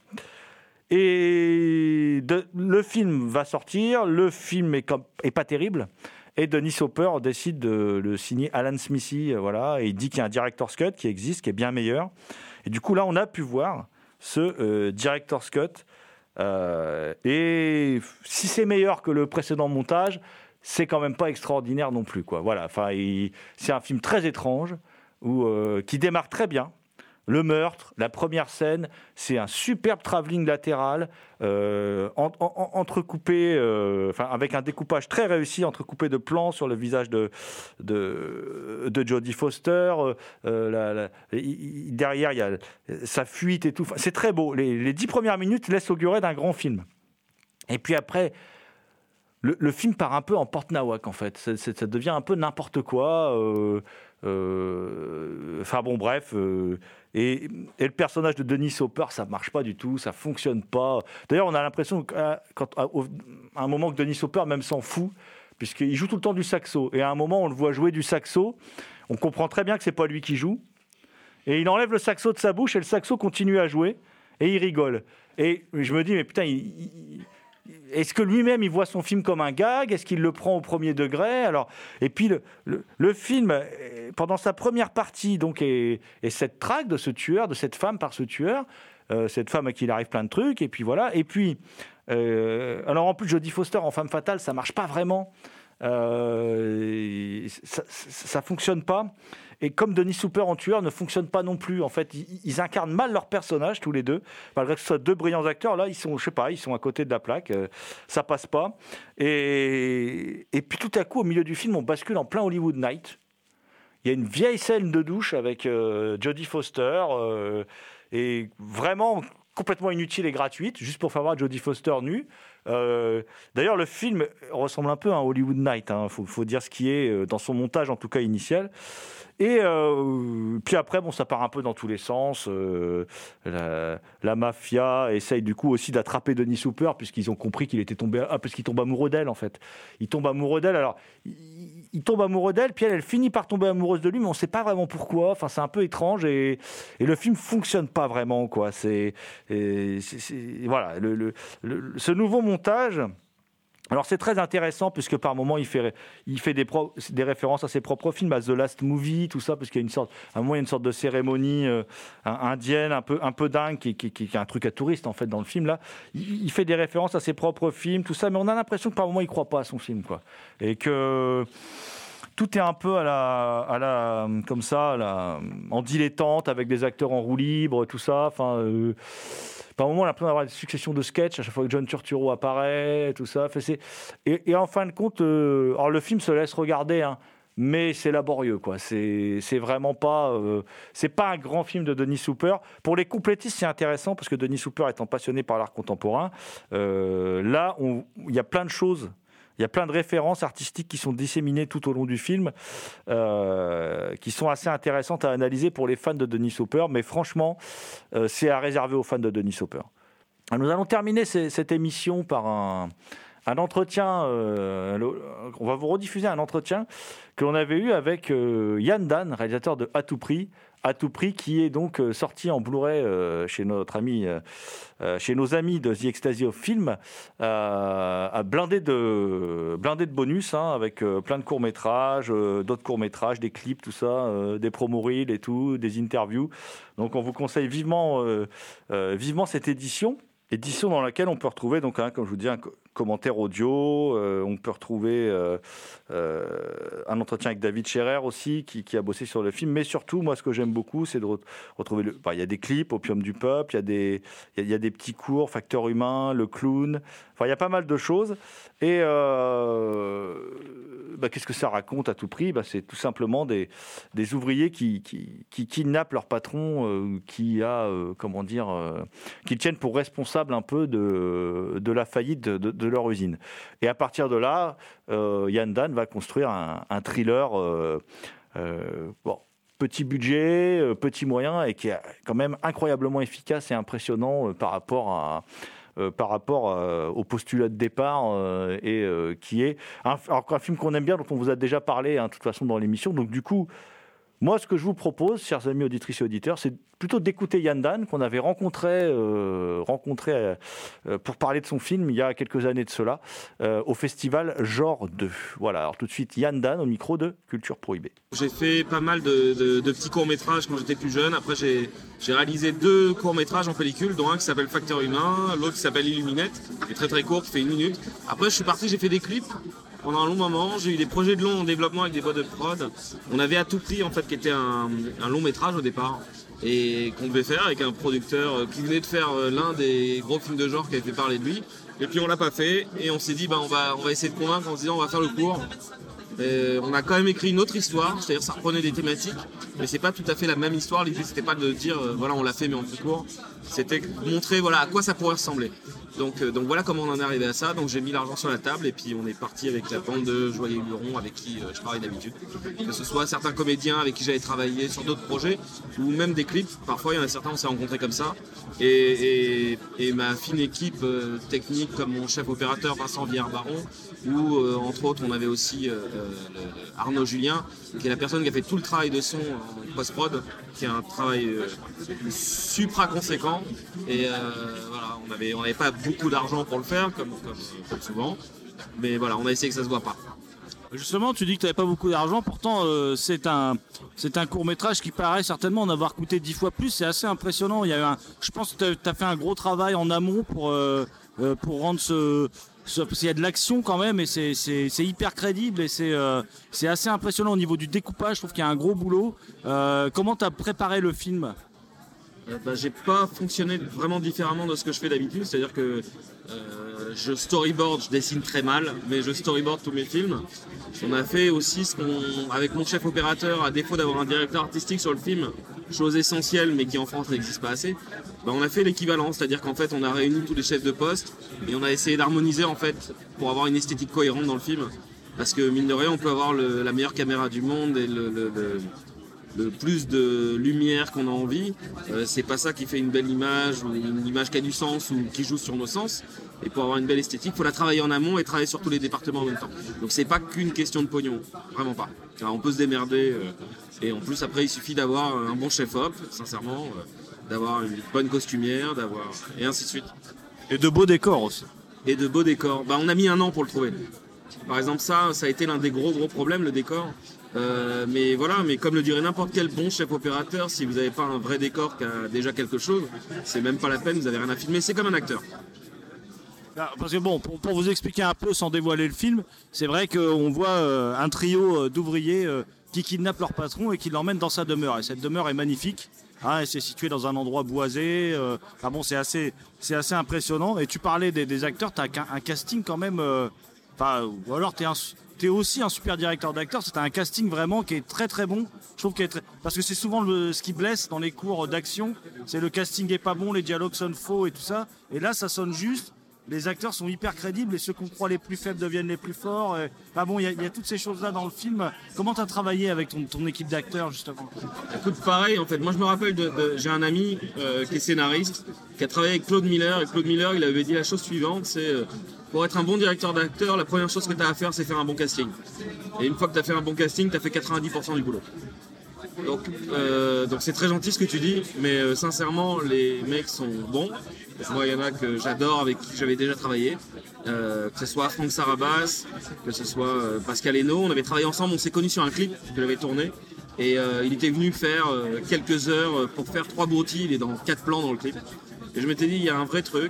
Et le film va sortir. Le film est pas terrible. Et Dennis Hopper décide de le signer Alan Smithy. Et il dit qu'il y a un director's cut qui existe, qui est bien meilleur. Et du coup, là, on a pu voir ce director's cut. Et si c'est meilleur que le précédent montage, c'est quand même pas extraordinaire non plus, quoi. Voilà. C'est un film très étrange qui démarre très bien. Le meurtre, la première scène, c'est un superbe travelling latéral, entrecoupé, avec un découpage très réussi, entrecoupé de plans sur le visage de Jodie Foster. Derrière, il y a sa fuite et tout. C'est très beau. Les 10 premières minutes laissent augurer d'un grand film. Et puis après, le film part un peu en porte-nawak, en fait. Ça devient un peu n'importe quoi. Et le personnage de Dennis Hopper, ça marche pas du tout, ça fonctionne pas. D'ailleurs, on a l'impression qu'à un moment que Dennis Hopper même s'en fout, puisqu'il joue tout le temps du saxo. Et à un moment, on le voit jouer du saxo. On comprend très bien que c'est pas lui qui joue. Et il enlève le saxo de sa bouche et le saxo continue à jouer. Et il rigole. Et je me dis, mais putain, est-ce que lui-même, il voit son film comme un gag ? Est-ce qu'il le prend au premier degré ? Et puis, le film, pendant sa première partie, donc, est cette traque de ce tueur, de cette femme par ce tueur, cette femme à qui il arrive plein de trucs, et puis voilà. Et puis, alors en plus, Jodie Foster en femme fatale, ça marche pas vraiment. Ça fonctionne pas. Et comme Dennis Hopper en tueur ne fonctionne pas non plus. En fait, ils incarnent mal leur personnage tous les deux. Malgré que ce soit deux brillants acteurs, là, ils sont à côté de la plaque. Ça passe pas. Et puis tout à coup, au milieu du film, on bascule en plein Hollywood Night. Il y a une vieille scène de douche avec Jodie Foster et vraiment complètement inutile et gratuite, juste pour faire voir Jodie Foster nue. D'ailleurs, le film ressemble un peu à un Hollywood Night. Faut dire ce qui est dans son montage, en tout cas initial. Et puis après, ça part un peu dans tous les sens. La mafia essaye du coup aussi d'attraper Dennis Hopper, puisqu'ils ont compris qu'il était tombé, parce qu'il tombe amoureux d'elle en fait. Il tombe amoureux d'elle. Alors, il tombe amoureux d'elle, puis elle finit par tomber amoureuse de lui, mais on ne sait pas vraiment pourquoi. Enfin, c'est un peu étrange et le film fonctionne pas vraiment, quoi. Voilà. Ce nouveau montage. Alors c'est très intéressant puisque par moments il fait des références à ses propres films, à The Last Movie, tout ça, parce qu'il y a à un moment il y a une sorte de cérémonie indienne un peu dingue qui est un truc à touristes en fait dans le film là. Il fait des références à ses propres films, tout ça, mais on a l'impression que par moments il croit pas à son film, quoi, et que tout est un peu en dilettante avec des acteurs en roue libre, tout ça. Par moment, on a l'impression d'avoir une succession de sketchs à chaque fois que John Turturro apparaît, tout ça. Et en fin de compte, alors le film se laisse regarder, mais c'est laborieux, quoi. C'est vraiment pas, c'est pas un grand film de Dennis Hopper. Pour les complétistes, c'est intéressant parce que Dennis Hopper étant passionné par l'art contemporain, là, il y a plein de choses. Il y a plein de références artistiques qui sont disséminées tout au long du film, qui sont assez intéressantes à analyser pour les fans de Dennis Hopper. Mais franchement, c'est à réserver aux fans de Dennis Hopper. Nous allons terminer cette émission par un entretien. On va vous rediffuser un entretien que l'on avait eu avec Yann Dan, réalisateur de À tout prix, qui est donc sorti en Blu-ray chez nos amis de The Ecstasy of Film, blindé de bonus, avec plein de courts-métrages, d'autres courts-métrages, des clips, tout ça, des promo-reels et tout, des interviews. Donc on vous conseille vivement cette édition. Édition dans laquelle on peut retrouver, donc, comme je vous dis, un commentaire audio, on peut retrouver un entretien avec David Scherer aussi, qui a bossé sur le film, mais surtout, moi, ce que j'aime beaucoup, c'est de retrouver... il y a des clips, Opium du Peuple, il y a des petits cours, Facteur Humain, Le Clown, il y a pas mal de choses, et qu'est-ce que ça raconte à tout prix ? C'est tout simplement des ouvriers qui kidnappent leur patron, qui le tiennent pour responsable un peu de la faillite de leur usine. Et à partir de là, Yann Dan va construire un thriller petit budget, petit moyen, et qui est quand même incroyablement efficace et impressionnant par rapport au postulat de départ, qui est un film qu'on aime bien, dont on vous a déjà parlé de toute façon dans l'émission. Donc du coup, moi, ce que je vous propose, chers amis auditrices et auditeurs, c'est plutôt d'écouter Yann Dan, qu'on avait rencontré pour parler de son film il y a quelques années de cela, au festival Genre 2. Voilà, alors tout de suite, Yann Dan au micro de Culture Prohibée. J'ai fait pas mal de petits courts-métrages quand j'étais plus jeune. Après, j'ai réalisé 2 courts-métrages en pellicule, dont un qui s'appelle Facteur Humain, l'autre qui s'appelle Illuminette, qui est très très court, qui fait 1 minute. Après, je suis parti, j'ai fait des clips. Pendant un long moment, j'ai eu des projets de long en développement avec des boîtes de prod. On avait À tout prix, en fait, qui était un long métrage au départ, et qu'on devait faire avec un producteur qui venait de faire l'un des gros films de genre qui avait fait parler de lui. Et puis on l'a pas fait, et on s'est dit on va essayer de convaincre en se disant on va faire le court. Et on a quand même écrit une autre histoire, c'est-à-dire ça reprenait des thématiques, mais c'est pas tout à fait la même histoire. L'idée c'était pas de dire on l'a fait mais en plus court, c'était de montrer à quoi ça pourrait ressembler. Donc voilà comment on en est arrivé à ça. Donc j'ai mis l'argent sur la table et puis on est parti avec la bande de Joyeux Luron avec qui je travaille d'habitude. Que ce soit certains comédiens avec qui j'avais travaillé sur d'autres projets ou même des clips. Parfois il y en a certains on s'est rencontrés comme ça. Et ma fine équipe technique comme mon chef opérateur Vincent Villard-Baron ou entre autres on avait aussi Arnaud Julien qui est la personne qui a fait tout le travail de son en post-prod, qui est un travail supra conséquent. Et on n'avait pas beaucoup d'argent pour le faire, comme souvent. Mais voilà, on a essayé que ça se voit pas. Justement, tu dis que tu n'avais pas beaucoup d'argent, pourtant c'est un court-métrage qui paraît certainement en avoir coûté 10 fois plus. C'est assez impressionnant. Je pense que tu as fait un gros travail en amont pour rendre parce qu'il y a de l'action quand même, et c'est hyper crédible, et c'est assez impressionnant au niveau du découpage. Je trouve qu'il y a un gros boulot. Comment tu as préparé le film ? J'ai pas fonctionné vraiment différemment de ce que je fais d'habitude, c'est-à-dire que je storyboard, je dessine très mal, mais je storyboard tous mes films. On a fait aussi avec mon chef opérateur, à défaut d'avoir un directeur artistique sur le film, chose essentielle mais qui en France n'existe pas assez, on a fait l'équivalent, c'est-à-dire qu'en fait on a réuni tous les chefs de poste et on a essayé d'harmoniser en fait pour avoir une esthétique cohérente dans le film, parce que mine de rien on peut avoir la meilleure caméra du monde et le plus de lumière qu'on a envie, c'est pas ça qui fait une belle image ou une image qui a du sens ou qui joue sur nos sens. Et pour avoir une belle esthétique, il faut la travailler en amont et travailler sur tous les départements en même temps. Donc c'est pas qu'une question de pognon, vraiment pas. Alors, on peut se démerder et en plus après il suffit d'avoir un bon chef-op, sincèrement, d'avoir une bonne costumière, et ainsi de suite. Et de beaux décors aussi. Et de beaux décors. On a mis 1 an pour le trouver. Par exemple ça a été l'un des gros problèmes, le décor. Mais comme le dirait n'importe quel bon chef opérateur, si vous n'avez pas un vrai décor qui a déjà quelque chose, c'est même pas la peine, vous n'avez rien à filmer, c'est comme un acteur. Parce que pour vous expliquer un peu sans dévoiler le film, c'est vrai qu'on voit un trio d'ouvriers qui kidnappent leur patron et qui l'emmènent dans sa demeure. Et cette demeure est magnifique. Et c'est situé dans un endroit boisé. C'est assez impressionnant. Et tu parlais des acteurs, tu as un casting quand même. Ou alors t'es aussi un super directeur d'acteurs. C'est un casting vraiment qui est très très bon. Je trouve parce que c'est souvent ce qui blesse dans les cours d'action. C'est le casting est pas bon, les dialogues sonnent faux et tout ça. Et là, ça sonne juste. Les acteurs sont hyper crédibles et ceux qu'on croit les plus faibles deviennent les plus forts. Il y a toutes ces choses-là dans le film. Comment tu as travaillé avec ton équipe d'acteurs, justement ? Écoute, pareil, en fait. Moi, je me rappelle, j'ai un ami qui est scénariste, qui a travaillé avec Claude Miller. Et Claude Miller, il avait dit la chose suivante, c'est pour être un bon directeur d'acteurs, la première chose que tu as à faire, c'est faire un bon casting. Et une fois que tu as fait un bon casting, tu as fait 90% du boulot. Donc c'est très gentil ce que tu dis, mais sincèrement, les mecs sont bons. Moi, il y en a que j'adore, avec qui j'avais déjà travaillé, que ce soit Franck Sarabas, que ce soit Pascal Hainaut. On avait travaillé ensemble, on s'est connus sur un clip que j'avais tourné, et il était venu faire quelques heures pour faire 3 broutilles. Il est dans 4 plans dans le clip. Et je m'étais dit, il y a un vrai truc,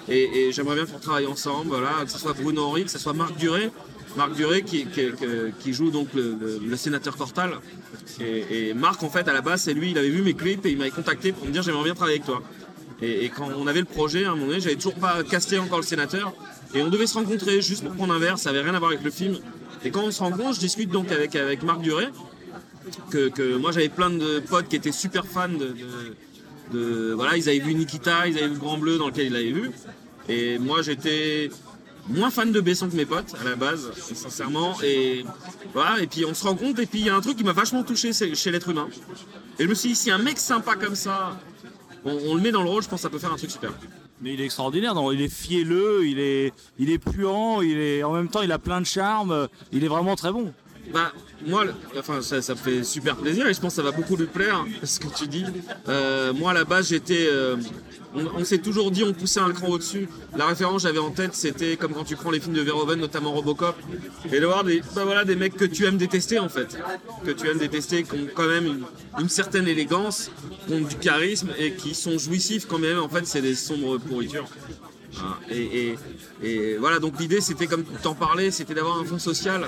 et j'aimerais bien qu'on travaille ensemble, voilà, que ce soit Bruno Henry, que ce soit Marc Duré. Marc Duré qui joue donc le sénateur Cortal. Et Marc, en fait, à la base, c'est lui, il avait vu mes clips et il m'avait contacté pour me dire j'aimerais bien travailler avec toi. Et quand on avait le projet, à un moment donné, j'avais toujours pas casté encore le sénateur. Et on devait se rencontrer juste pour prendre un verre, ça avait rien à voir avec le film. Et quand on se rencontre, je discute donc avec Marc Duré, que moi j'avais plein de potes qui étaient super fans voilà, ils avaient vu Nikita, ils avaient vu le Grand Bleu dans lequel ils l'avaient vu. Et moi j'étais moins fan de Besson que mes potes à la base, sincèrement. Et voilà, et puis on se rend compte, et puis il y a un truc qui m'a vachement touché chez l'être humain. Et je me suis dit, si un mec sympa comme ça, on le met dans le rôle, je pense que ça peut faire un truc super. Mais il est extraordinaire, non, il est fielleux, il est puant, en même temps il a plein de charme, il est vraiment très bon. Bah, moi, enfin, ça me fait super plaisir et je pense que ça va beaucoup lui plaire, ce que tu dis. Moi, à la base, j'étais... on s'est toujours dit, on poussait un cran au-dessus. La référence que j'avais en tête, c'était comme quand tu prends les films de Verhoeven, notamment Robocop, et de voir des mecs que tu aimes détester, en fait. Que tu aimes détester, qui ont quand même une certaine élégance, qui ont du charisme et qui sont jouissifs quand même. En fait, c'est des sombres pourritures. Et voilà, donc l'idée, c'était, comme t'en parlais, c'était d'avoir un fond social.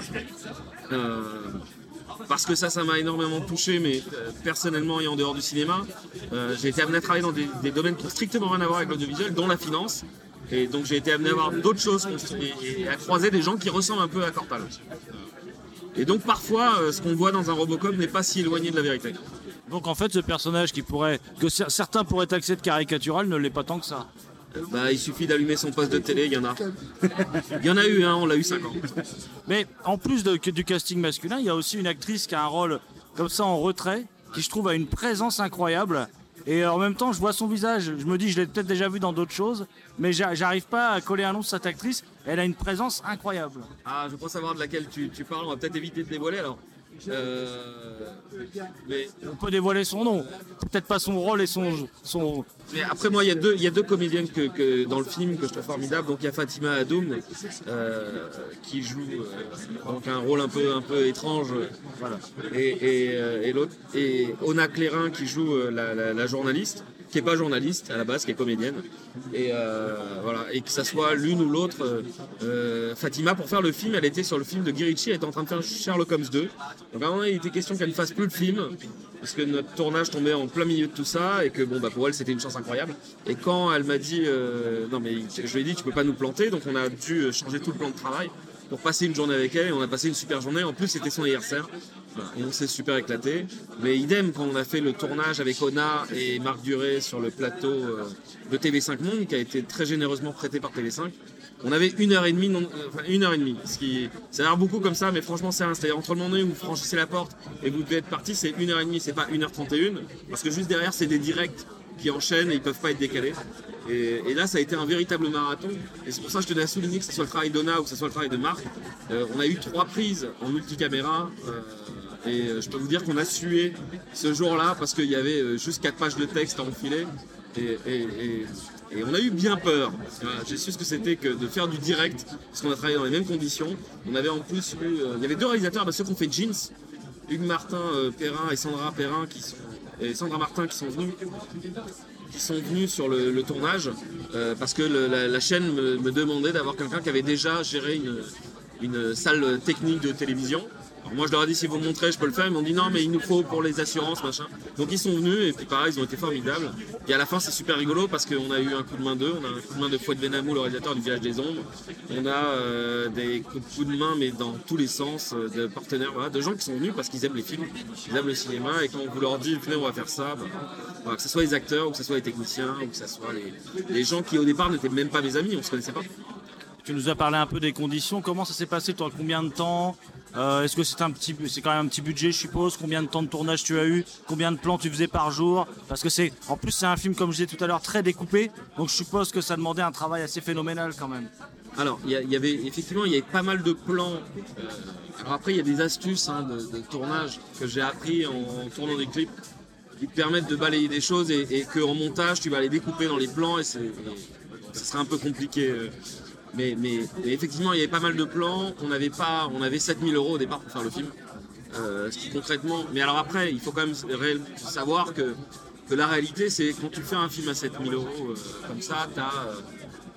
Parce que ça m'a énormément touché, mais personnellement et en dehors du cinéma, j'ai été amené à travailler dans des domaines qui n'ont strictement rien à voir avec l'audiovisuel, dont la finance. Et donc j'ai été amené à voir d'autres choses et à croiser des gens qui ressemblent un peu à Cortal. Et donc parfois, ce qu'on voit dans un Robocop n'est pas si éloigné de la vérité. Donc en fait, ce personnage que certains pourraient taxer de caricatural ne l'est pas tant que ça. Bah, il suffit d'allumer son poste de télé, il y en a. Il y en a eu, on l'a eu 5 ans. Mais en plus du casting masculin, il y a aussi une actrice qui a un rôle comme ça en retrait, qui je trouve a une présence incroyable. Et en même temps, je vois son visage, je me dis, je l'ai peut-être déjà vu dans d'autres choses, mais j'arrive pas à coller un nom sur cette actrice. Elle a une présence incroyable. Ah, je crois savoir de laquelle tu parles, on va peut-être éviter de dévoiler alors. Mais on peut dévoiler son nom, peut-être pas son rôle et son... Mais après moi, il y a deux comédiennes que dans le film que je trouve formidable. Donc il y a Fatima Adoum qui joue donc un rôle un peu étrange, voilà. Et l'autre, et Ona Clérin qui joue la journaliste, qui est pas journaliste à la base, qui est comédienne. Et voilà, et que ça soit l'une ou l'autre. Fatima, pour faire le film, elle était sur le film de Guy Ritchie, elle était en train de faire Sherlock Holmes 2. Donc à un moment, il était question qu'elle ne fasse plus le film, parce que notre tournage tombait en plein milieu de tout ça, et que bon, bah, pour elle, c'était une chance incroyable. Et quand elle m'a dit, non mais je lui ai dit, tu peux pas nous planter, donc on a dû changer tout le plan de travail pour passer une journée avec elle, et on a passé une super journée. En plus, c'était son anniversaire. Et on s'est super éclaté. Mais idem, quand on a fait le tournage avec Ona et Marc Duré sur le plateau de TV5 Monde, qui a été très généreusement prêté par TV5, on avait 1h30, ce qui, ça a l'air beaucoup comme ça, mais franchement c'est rien. C'est-à-dire entre le moment où vous franchissez la porte et vous devez être parti, c'est 1h30, c'est pas 1h31, parce que juste derrière c'est des directs qui enchaînent et ils peuvent pas être décalés. Et là ça a été un véritable marathon, et c'est pour ça que je tenais à souligner que ce soit le travail d'Ona ou que ce soit le travail de Marc. On a eu 3 prises en multicaméra. Et je peux vous dire qu'on a sué ce jour-là parce qu'il y avait juste 4 pages de texte à enfiler. Et on a eu bien peur. J'ai su ce que c'était que de faire du direct, parce qu'on a travaillé dans les mêmes conditions. On avait en plus eu... il y avait 2 réalisateurs, ceux qui ont fait Jeans, Hugues Martin Perrin et Sandra Perrin, Sandra Martin qui sont venus sur le tournage, parce que la chaîne me demandait d'avoir quelqu'un qui avait déjà géré une salle technique de télévision. Alors moi je leur ai dit si vous me montrez je peux le faire, ils m'ont dit non mais il nous faut pour les assurances machin. Donc ils sont venus et puis pareil ils ont été formidables. Et à la fin c'est super rigolo parce qu'on a eu un coup de main d'eux, on a un coup de main de Fouad Benamou, le réalisateur du Village des Ombres. On a des coups de main mais dans tous les sens, de partenaires, voilà, de gens qui sont venus parce qu'ils aiment les films, ils aiment le cinéma, et quand on vous leur dit venez on va faire ça, voilà, que ce soit les acteurs ou que ce soit les techniciens ou que ce soit les gens qui au départ n'étaient même pas mes amis, on se connaissait pas. Tu nous as parlé un peu des conditions, comment ça s'est passé, toi, combien de temps est-ce que c'est quand même un petit budget, je suppose? Combien de temps de tournage tu as eu? Combien de plans tu faisais par jour? Parce que en plus c'est un film, comme je disais tout à l'heure, très découpé. Donc je suppose que ça demandait un travail assez phénoménal quand même. Alors, il y avait pas mal de plans. Alors après, il y a des astuces de tournage que j'ai appris en tournant des clips qui te permettent de balayer des choses et qu'en montage, tu vas les découper dans les plans et ça serait un peu compliqué. Mais effectivement, il y avait pas mal de plans. On avait 7 000 € au départ pour faire le film. Ce qui concrètement... Mais alors après, il faut quand même savoir que la réalité, c'est quand tu fais un film à 7 000 € comme ça,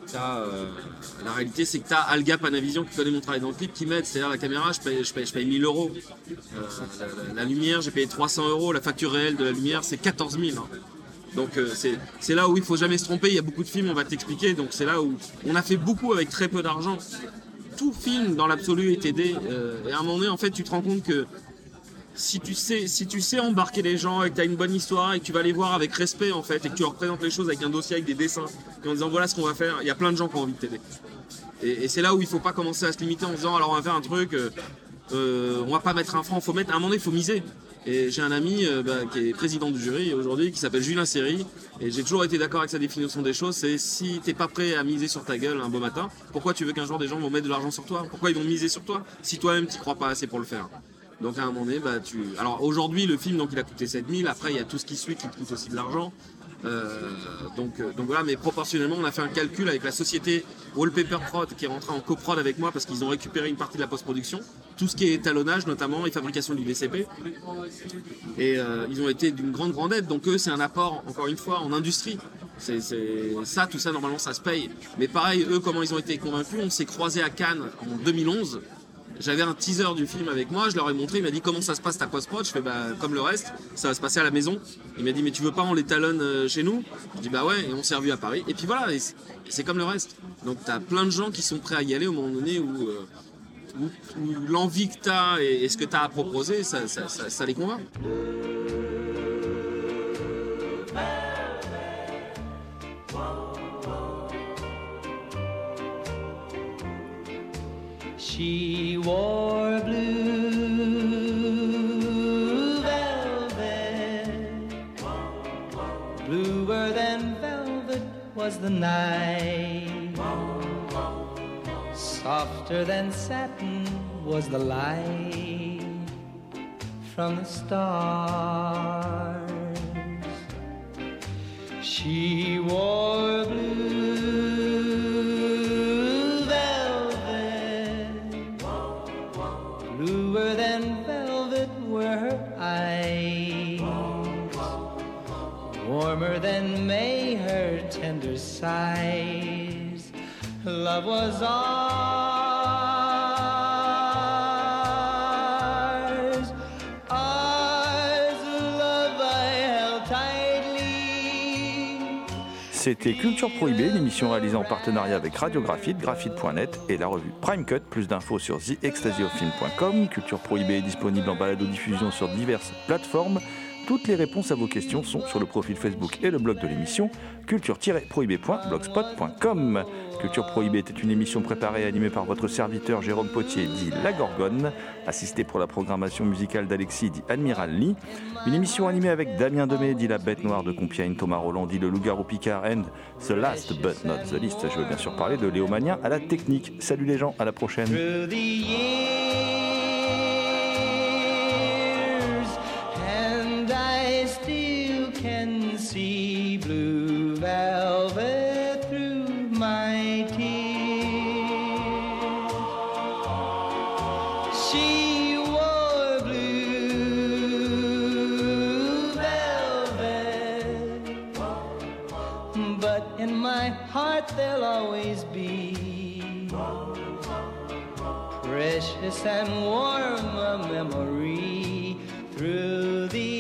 La réalité, c'est que tu as Alga Panavision qui connaît mon travail dans le clip qui m'aide. C'est-à-dire la caméra, je paye 1000 €. La lumière, j'ai payé 300 €. La facture réelle de la lumière, c'est 14 000. Hein. Donc c'est là où il faut jamais se tromper. Il y a beaucoup de films, on va t'expliquer. Donc c'est là où on a fait beaucoup avec très peu d'argent. Tout film dans l'absolu est aidé. Et à un moment donné, en fait, tu te rends compte que si tu sais embarquer les gens et que tu as une bonne histoire et que tu vas les voir avec respect en fait et que tu leur présentes les choses avec un dossier, avec des dessins et en disant voilà ce qu'on va faire, il y a plein de gens qui ont envie de t'aider. Et c'est là où il faut pas commencer à se limiter en disant alors on va faire un truc, on va pas mettre un franc, à un moment donné il faut miser. Et j'ai un ami qui est président du jury aujourd'hui qui s'appelle Julien Serry et j'ai toujours été d'accord avec sa définition des choses, c'est si t'es pas prêt à miser sur ta gueule un beau matin, pourquoi tu veux qu'un jour des gens vont mettre de l'argent sur toi? Pourquoi ils vont miser sur toi si toi-même t'y crois pas assez pour le faire? Donc à un moment donné, alors aujourd'hui le film donc il a coûté 7000, après il y a tout ce qui suit qui coûte aussi de l'argent. Donc voilà, mais proportionnellement on a fait un calcul avec la société Wallpaper Prod qui est rentrée en coprod avec moi parce qu'ils ont récupéré une partie de la post-production, tout ce qui est étalonnage notamment et fabrication du DCP. Et ils ont été d'une grande aide, donc eux c'est un apport encore une fois en industrie. C'est ça, tout ça normalement ça se paye. Mais pareil, eux comment ils ont été convaincus, on s'est croisés à Cannes en 2011. J'avais un teaser du film avec moi, je leur ai montré, il m'a dit comment ça se passe ta post-prod, je fais comme le reste, ça va se passer à la maison. Il m'a dit mais tu veux pas on l'étalonne chez nous? Je dis bah ouais, et on s'est revu à Paris. Et puis voilà, et c'est comme le reste. Donc t'as plein de gens qui sont prêts à y aller au moment donné où l'envie que t'as et ce que t'as à proposer, ça les convainc. She wore blue velvet, bluer than velvet was the night, softer than satin was the light from the stars. She wore blue bluer than velvet were her eyes, warmer than May her tender sighs. Love was ours, ours, love I held tightly. C'était Culture Prohibée, l'émission réalisée en partenariat avec Radio Graphite, graphite.net et la revue Prime Cut. Plus d'infos sur theextasiofilm.com. Culture Prohibée est disponible en balado-diffusion sur diverses plateformes. Toutes les réponses à vos questions sont sur le profil Facebook et le blog de l'émission culture-prohibée.blogspot.com. Culture Prohibée était une émission préparée et animée par votre serviteur Jérôme Potier, dit La Gorgone, assisté pour la programmation musicale d'Alexis, dit Admiral Lee. Une émission animée avec Damien Demey, dit La Bête Noire de Compiègne, Thomas Roland, dit Le Loup-Garou Picard, and The Last But Not The Least. Je veux bien sûr parler de Léo Mania à la technique. Salut les gens, à la prochaine. Can see blue velvet through my tears. She wore blue velvet, but in my heart there'll always be precious and warm a memory through the